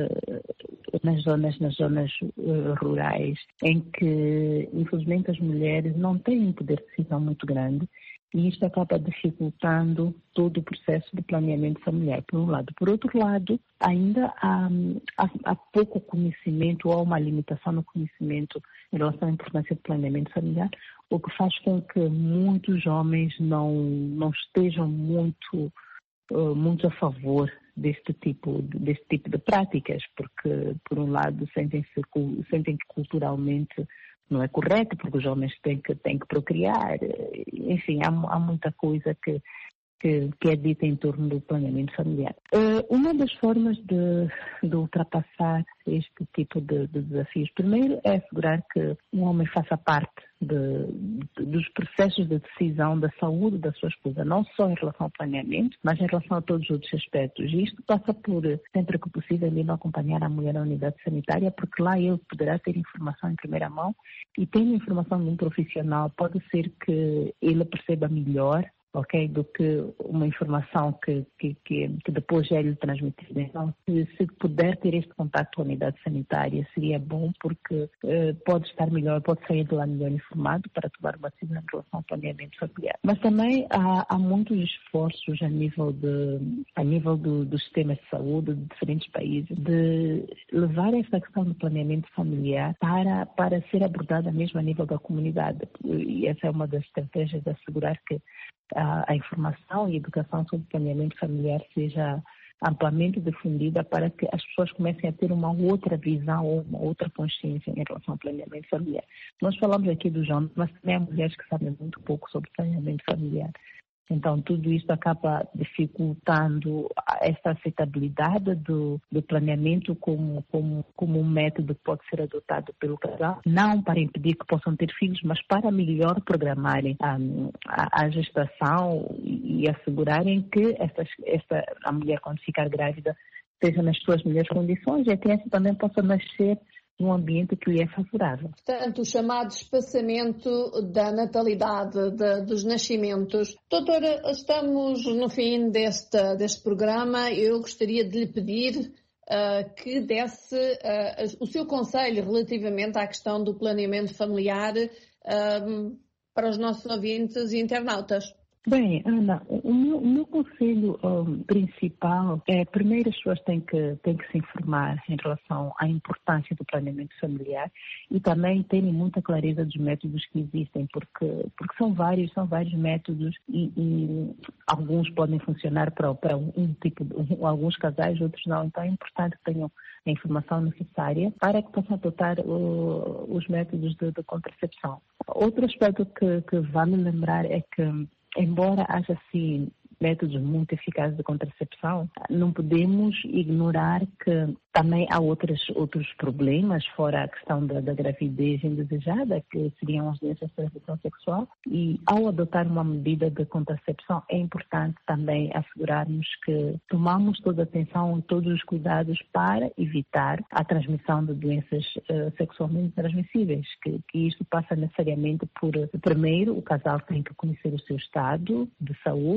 nas zonas, nas zonas uh, rurais, em que, infelizmente, as mulheres não têm um poder de decisão muito grande. E isto acaba dificultando todo o processo de planeamento familiar, por um lado. Por outro lado, ainda há, há, há pouco conhecimento ou uma limitação no conhecimento em relação à importância do planeamento familiar, o que faz com que muitos homens não, não estejam muito, uh, muito a favor deste tipo, deste tipo de práticas, porque, por um lado, sentem-se, sentem que culturalmente não é correto, porque os homens têm que, têm que procriar. Enfim, há, há muita coisa que, que, que é dita em torno do planeamento familiar. Uh, uma das formas de, de ultrapassar este tipo de, de desafios, primeiro, é assegurar que um homem faça parte de, de, dos processos de decisão da saúde da sua esposa, não só em relação ao planeamento, mas em relação a todos os outros aspectos. E isto passa por, sempre que possível, ele acompanhar a mulher na unidade sanitária, porque lá ele poderá ter informação em primeira mão, e tendo informação de um profissional, pode ser que ele perceba melhor, ok, do que uma informação que, que, que, que depois é lhe transmitida. Então, se, se puder ter este contato com a unidade sanitária, seria bom, porque eh, pode estar melhor, pode sair de lá melhor informado para tomar uma decisão em relação ao planeamento familiar. Mas também há, há muitos esforços a nível, de, a nível do, dos sistemas de saúde de diferentes países de levar esta questão do planeamento familiar para, para ser abordada mesmo a nível da comunidade. E essa é uma das estratégias de assegurar que A, a informação e a educação sobre planeamento familiar seja amplamente difundida para que as pessoas comecem a ter uma outra visão ou uma outra consciência em relação ao planeamento familiar. Nós falamos aqui dos homens, mas também há mulheres que sabem muito pouco sobre planeamento familiar. Então, tudo isso acaba dificultando essa aceitabilidade do, do planeamento como, como, como um método que pode ser adotado pelo casal, não para impedir que possam ter filhos, mas para melhor programarem a, a, a gestação e assegurarem que esta, esta, a mulher, quando ficar grávida, esteja nas suas melhores condições e a criança também possa nascer num ambiente que lhe é favorável. Portanto, o chamado espaçamento da natalidade, de, dos nascimentos. Doutora, estamos no fim deste, deste programa. Eu gostaria de lhe pedir uh, que desse uh, o seu conselho relativamente à questão do planeamento familiar uh, para os nossos ouvintes e internautas. Bem, Ana, o meu, o meu conselho um, principal é, primeiro, as pessoas têm que, têm que se informar em relação à importância do planeamento familiar e também terem muita clareza dos métodos que existem, porque, porque são vários, são vários métodos e, e alguns podem funcionar para, para um tipo, um, alguns casais, outros não. Então é importante que tenham a informação necessária para que possam adotar uh, os métodos de, de contracepção. Outro aspecto que, que vale lembrar é que, embora haja, sim, métodos muito eficazes de contracepção, não podemos ignorar que também há outros, outros problemas, fora a questão da, da gravidez indesejada, que seriam as doenças de transmissão sexual. E ao adotar uma medida de contracepção, é importante também assegurarmos que tomamos toda a atenção e todos os cuidados para evitar a transmissão de doenças uh, sexualmente transmissíveis, que, que isto passa necessariamente por, primeiro, o casal tem que conhecer o seu estado de saúde e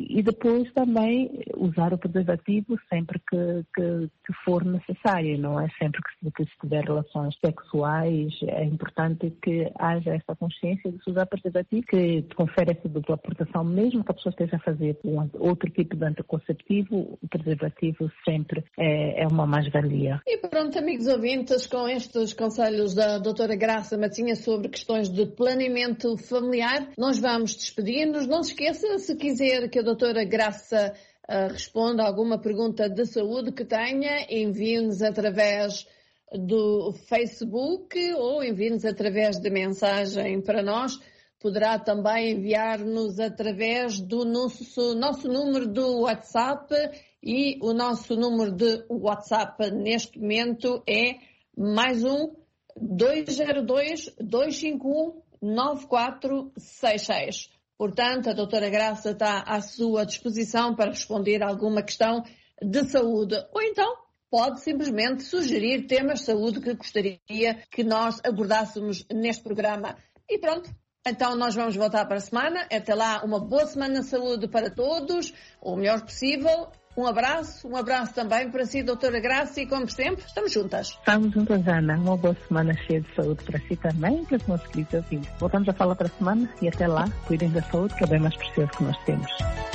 e, e depois também usar o preservativo sempre que, que, que for necessário, não é? Sempre que, que se tiver relações sexuais, é importante que haja essa consciência de se usar preservativo, que confere essa dupla proteção, mesmo que a pessoa esteja a fazer um outro tipo de anticonceptivo, o preservativo sempre é, é uma mais-valia. E pronto, amigos ouvintes, com estes conselhos da doutora Graça Matinha sobre questões de planeamento familiar, nós vamos despedir-nos. Não se esqueça, se quiser que a doutora Graça uh, responda a alguma pergunta de saúde que tenha, envie-nos através do Facebook ou envie-nos através de mensagem para nós. Poderá também enviar-nos através do nosso, nosso número do WhatsApp, e o nosso número de WhatsApp neste momento é mais um dois zero dois, dois cinco um, nove quatro seis seis. Portanto, a doutora Graça está à sua disposição para responder a alguma questão de saúde. Ou então, pode simplesmente sugerir temas de saúde que gostaria que nós abordássemos neste programa. E pronto, então nós vamos voltar para a semana. Até lá, uma boa semana de saúde para todos, o melhor possível. Um abraço, um abraço também para si, doutora Graça, e como sempre, estamos juntas. Estamos juntas, Ana. Uma boa semana cheia de saúde para si também e para os nossos queridos ouvintes. Voltamos a falar para a semana e até lá, cuidem da saúde, que é bem mais precioso que nós temos.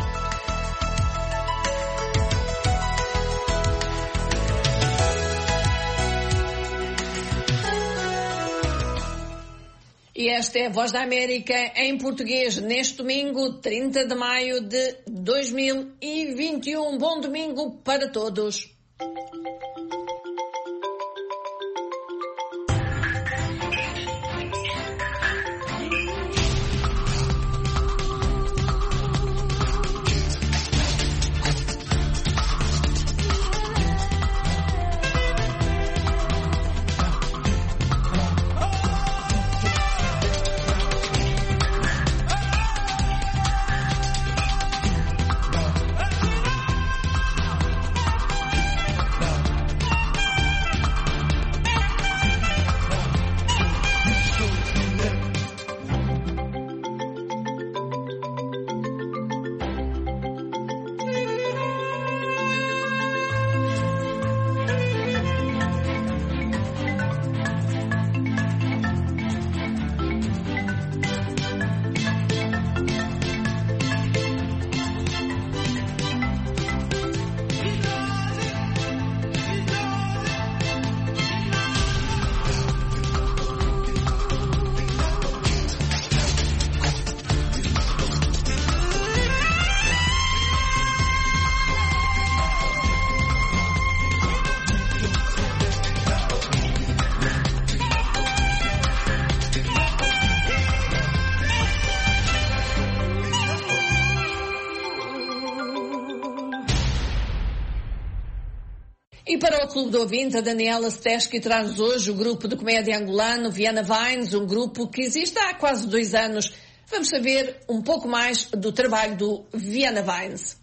E esta é a Voz da América em português, neste domingo, trinta de maio de dois mil e vinte e um. Bom domingo para todos. E para o Clube do Ouvinte, a Daniela Steski traz hoje o grupo de comédia angolano Viana Vines, um grupo que existe há quase dois anos. Vamos saber um pouco mais do trabalho do Viana Vines.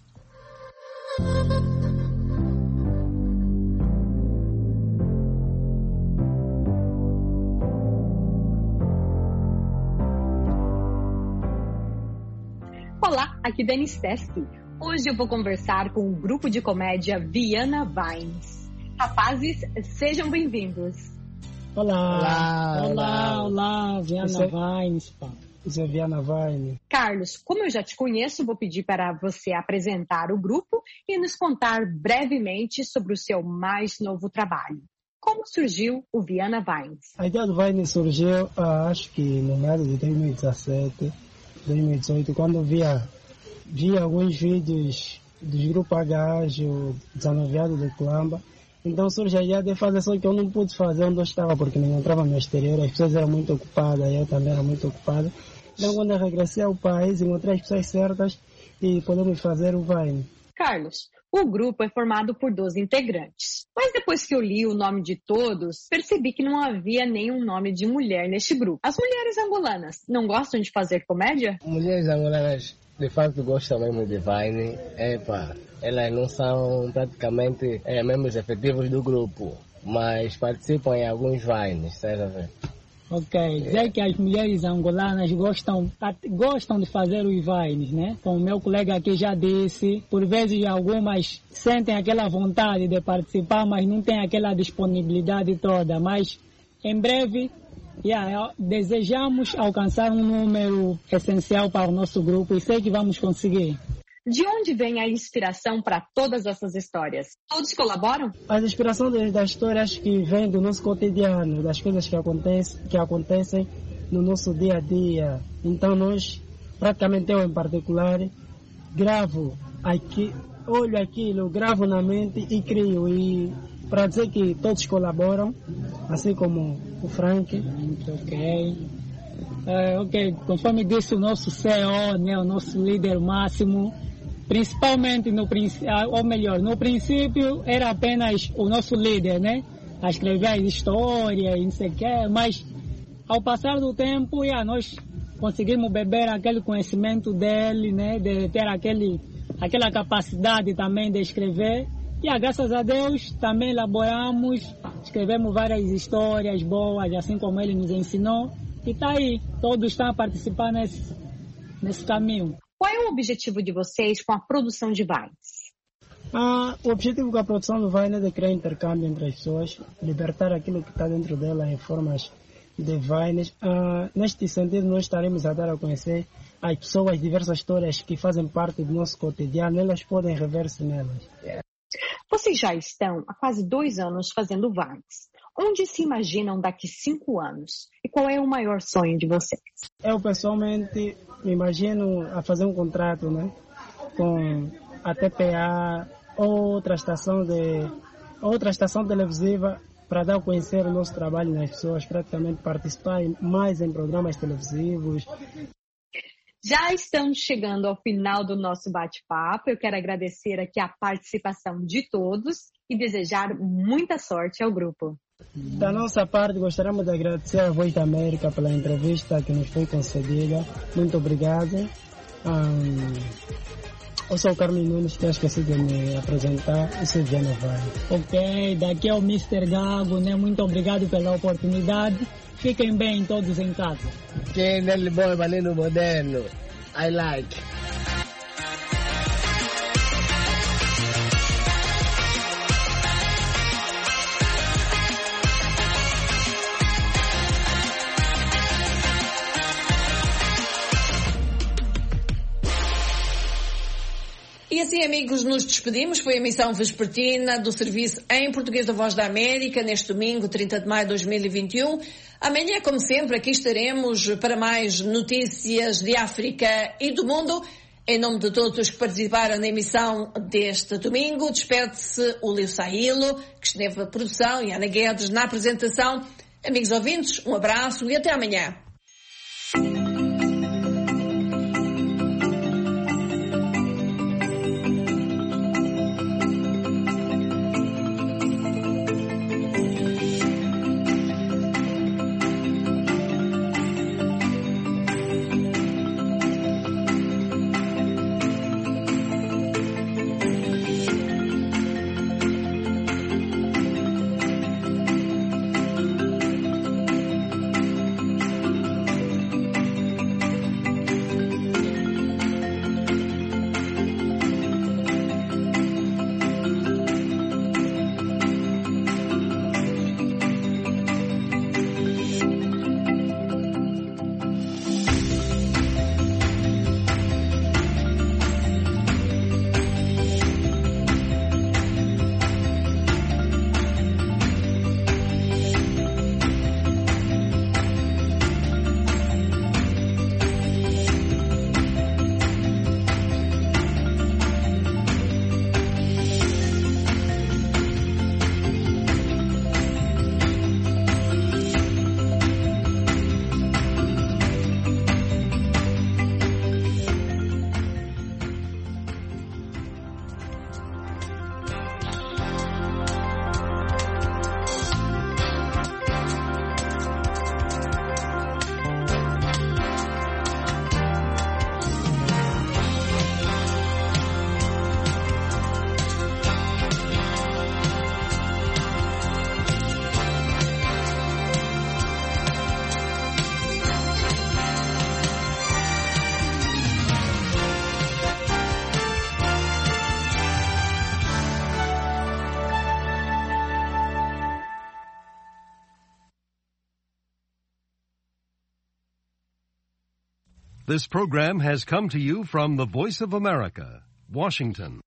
Olá, aqui Dani Steski. Hoje eu vou conversar com o grupo de comédia Viana Vines. Rapazes, sejam bem-vindos. Olá, olá, olá, olá, Viana Isso é... Vines, pá. Isso é Viana Vines. Carlos, como eu já te conheço, vou pedir para você apresentar o grupo e nos contar brevemente sobre o seu mais novo trabalho. Como surgiu o Viana Vines? A ideia do Vines surgiu, ah, acho que no mês de dois mil e dezassete, dois mil e dezoito, quando via, via alguns vídeos dos grupos Agajo, Desanuviado do Colamba. Então surge a ideia de fazer, só que eu não pude fazer onde eu estava, porque não encontrava no exterior, as pessoas eram muito ocupadas, eu também era muito ocupada. Então quando eu regressei ao país, encontrei as pessoas certas e podemos fazer o Vine. Carlos, o grupo é formado por doze integrantes, mas depois que eu li o nome de todos, percebi que não havia nenhum nome de mulher neste grupo. As mulheres angolanas não gostam de fazer comédia? Mulheres angolanas de fato gostam mesmo de Vine. Epa, elas não são praticamente é, membros efetivos do grupo, mas participam em alguns Vines, certo? Ok, dizer que as mulheres angolanas gostam, gostam de fazer os vainos, né? Como o meu colega aqui já disse, por vezes algumas sentem aquela vontade de participar, mas não têm aquela disponibilidade toda. Mas em breve, yeah, desejamos alcançar um número essencial para o nosso grupo e sei que vamos conseguir. De onde vem a inspiração para todas essas histórias? Todos colaboram? A inspiração das histórias que vem do nosso cotidiano, das coisas que acontecem, que acontecem no nosso dia a dia. Então nós, praticamente eu em particular, gravo aqui, olho aquilo, gravo na mente e crio. E para dizer que todos colaboram, assim como o Frank. Ok. Uh, ok, conforme disse o nosso C E O, né, o nosso líder máximo, principalmente no princípio, ou melhor, no princípio era apenas o nosso líder, né? A escrever as histórias e não sei o quê, mas ao passar do tempo, yeah, nós conseguimos beber aquele conhecimento dele, né? De ter aquele, aquela capacidade também de escrever. E yeah, graças a Deus também elaboramos, escrevemos várias histórias boas, assim como ele nos ensinou. E tá aí, todos estão a participar nesse, nesse caminho. Qual é o objetivo de vocês com a produção de vines? Ah, o objetivo com a produção do Vine é de criar intercâmbio entre as pessoas, libertar aquilo que está dentro dela em formas de vines. Ah, neste sentido, nós estaremos a dar a conhecer as pessoas diversas histórias que fazem parte do nosso cotidiano, elas podem rever-se nelas. Vocês já estão há quase dois anos fazendo vines. Onde se imaginam daqui cinco anos? E qual é o maior sonho de vocês? Eu, pessoalmente, me imagino a fazer um contrato, né, com a T P A ou outra estação, de, outra estação televisiva para dar a conhecer o nosso trabalho nas pessoas, praticamente participar mais em programas televisivos. Já estamos chegando ao final do nosso bate-papo. Eu quero agradecer aqui a participação de todos e desejar muita sorte ao grupo. Da nossa parte, gostaríamos de agradecer à Voz da América pela entrevista que nos foi concedida. Muito obrigado. Um, eu sou o Carmen Nunes, que esqueci de me apresentar. Eu sou Viana Vale. Ok, daqui é o mister Gago, né? Muito obrigado pela oportunidade. Fiquem bem todos em casa. Quem é bom, valendo moderno. I like. E assim, amigos, nos despedimos. Foi a emissão vespertina do Serviço em Português da Voz da América, neste domingo, trinta de maio de dois mil e vinte e um. Amanhã, como sempre, aqui estaremos para mais notícias de África e do mundo. Em nome de todos os que participaram na emissão deste domingo, despede-se o Leo Sailo, que esteve na produção, e Ana Guedes na apresentação. Amigos ouvintes, um abraço e até amanhã. This program has come to you from the Voice of America, Washington.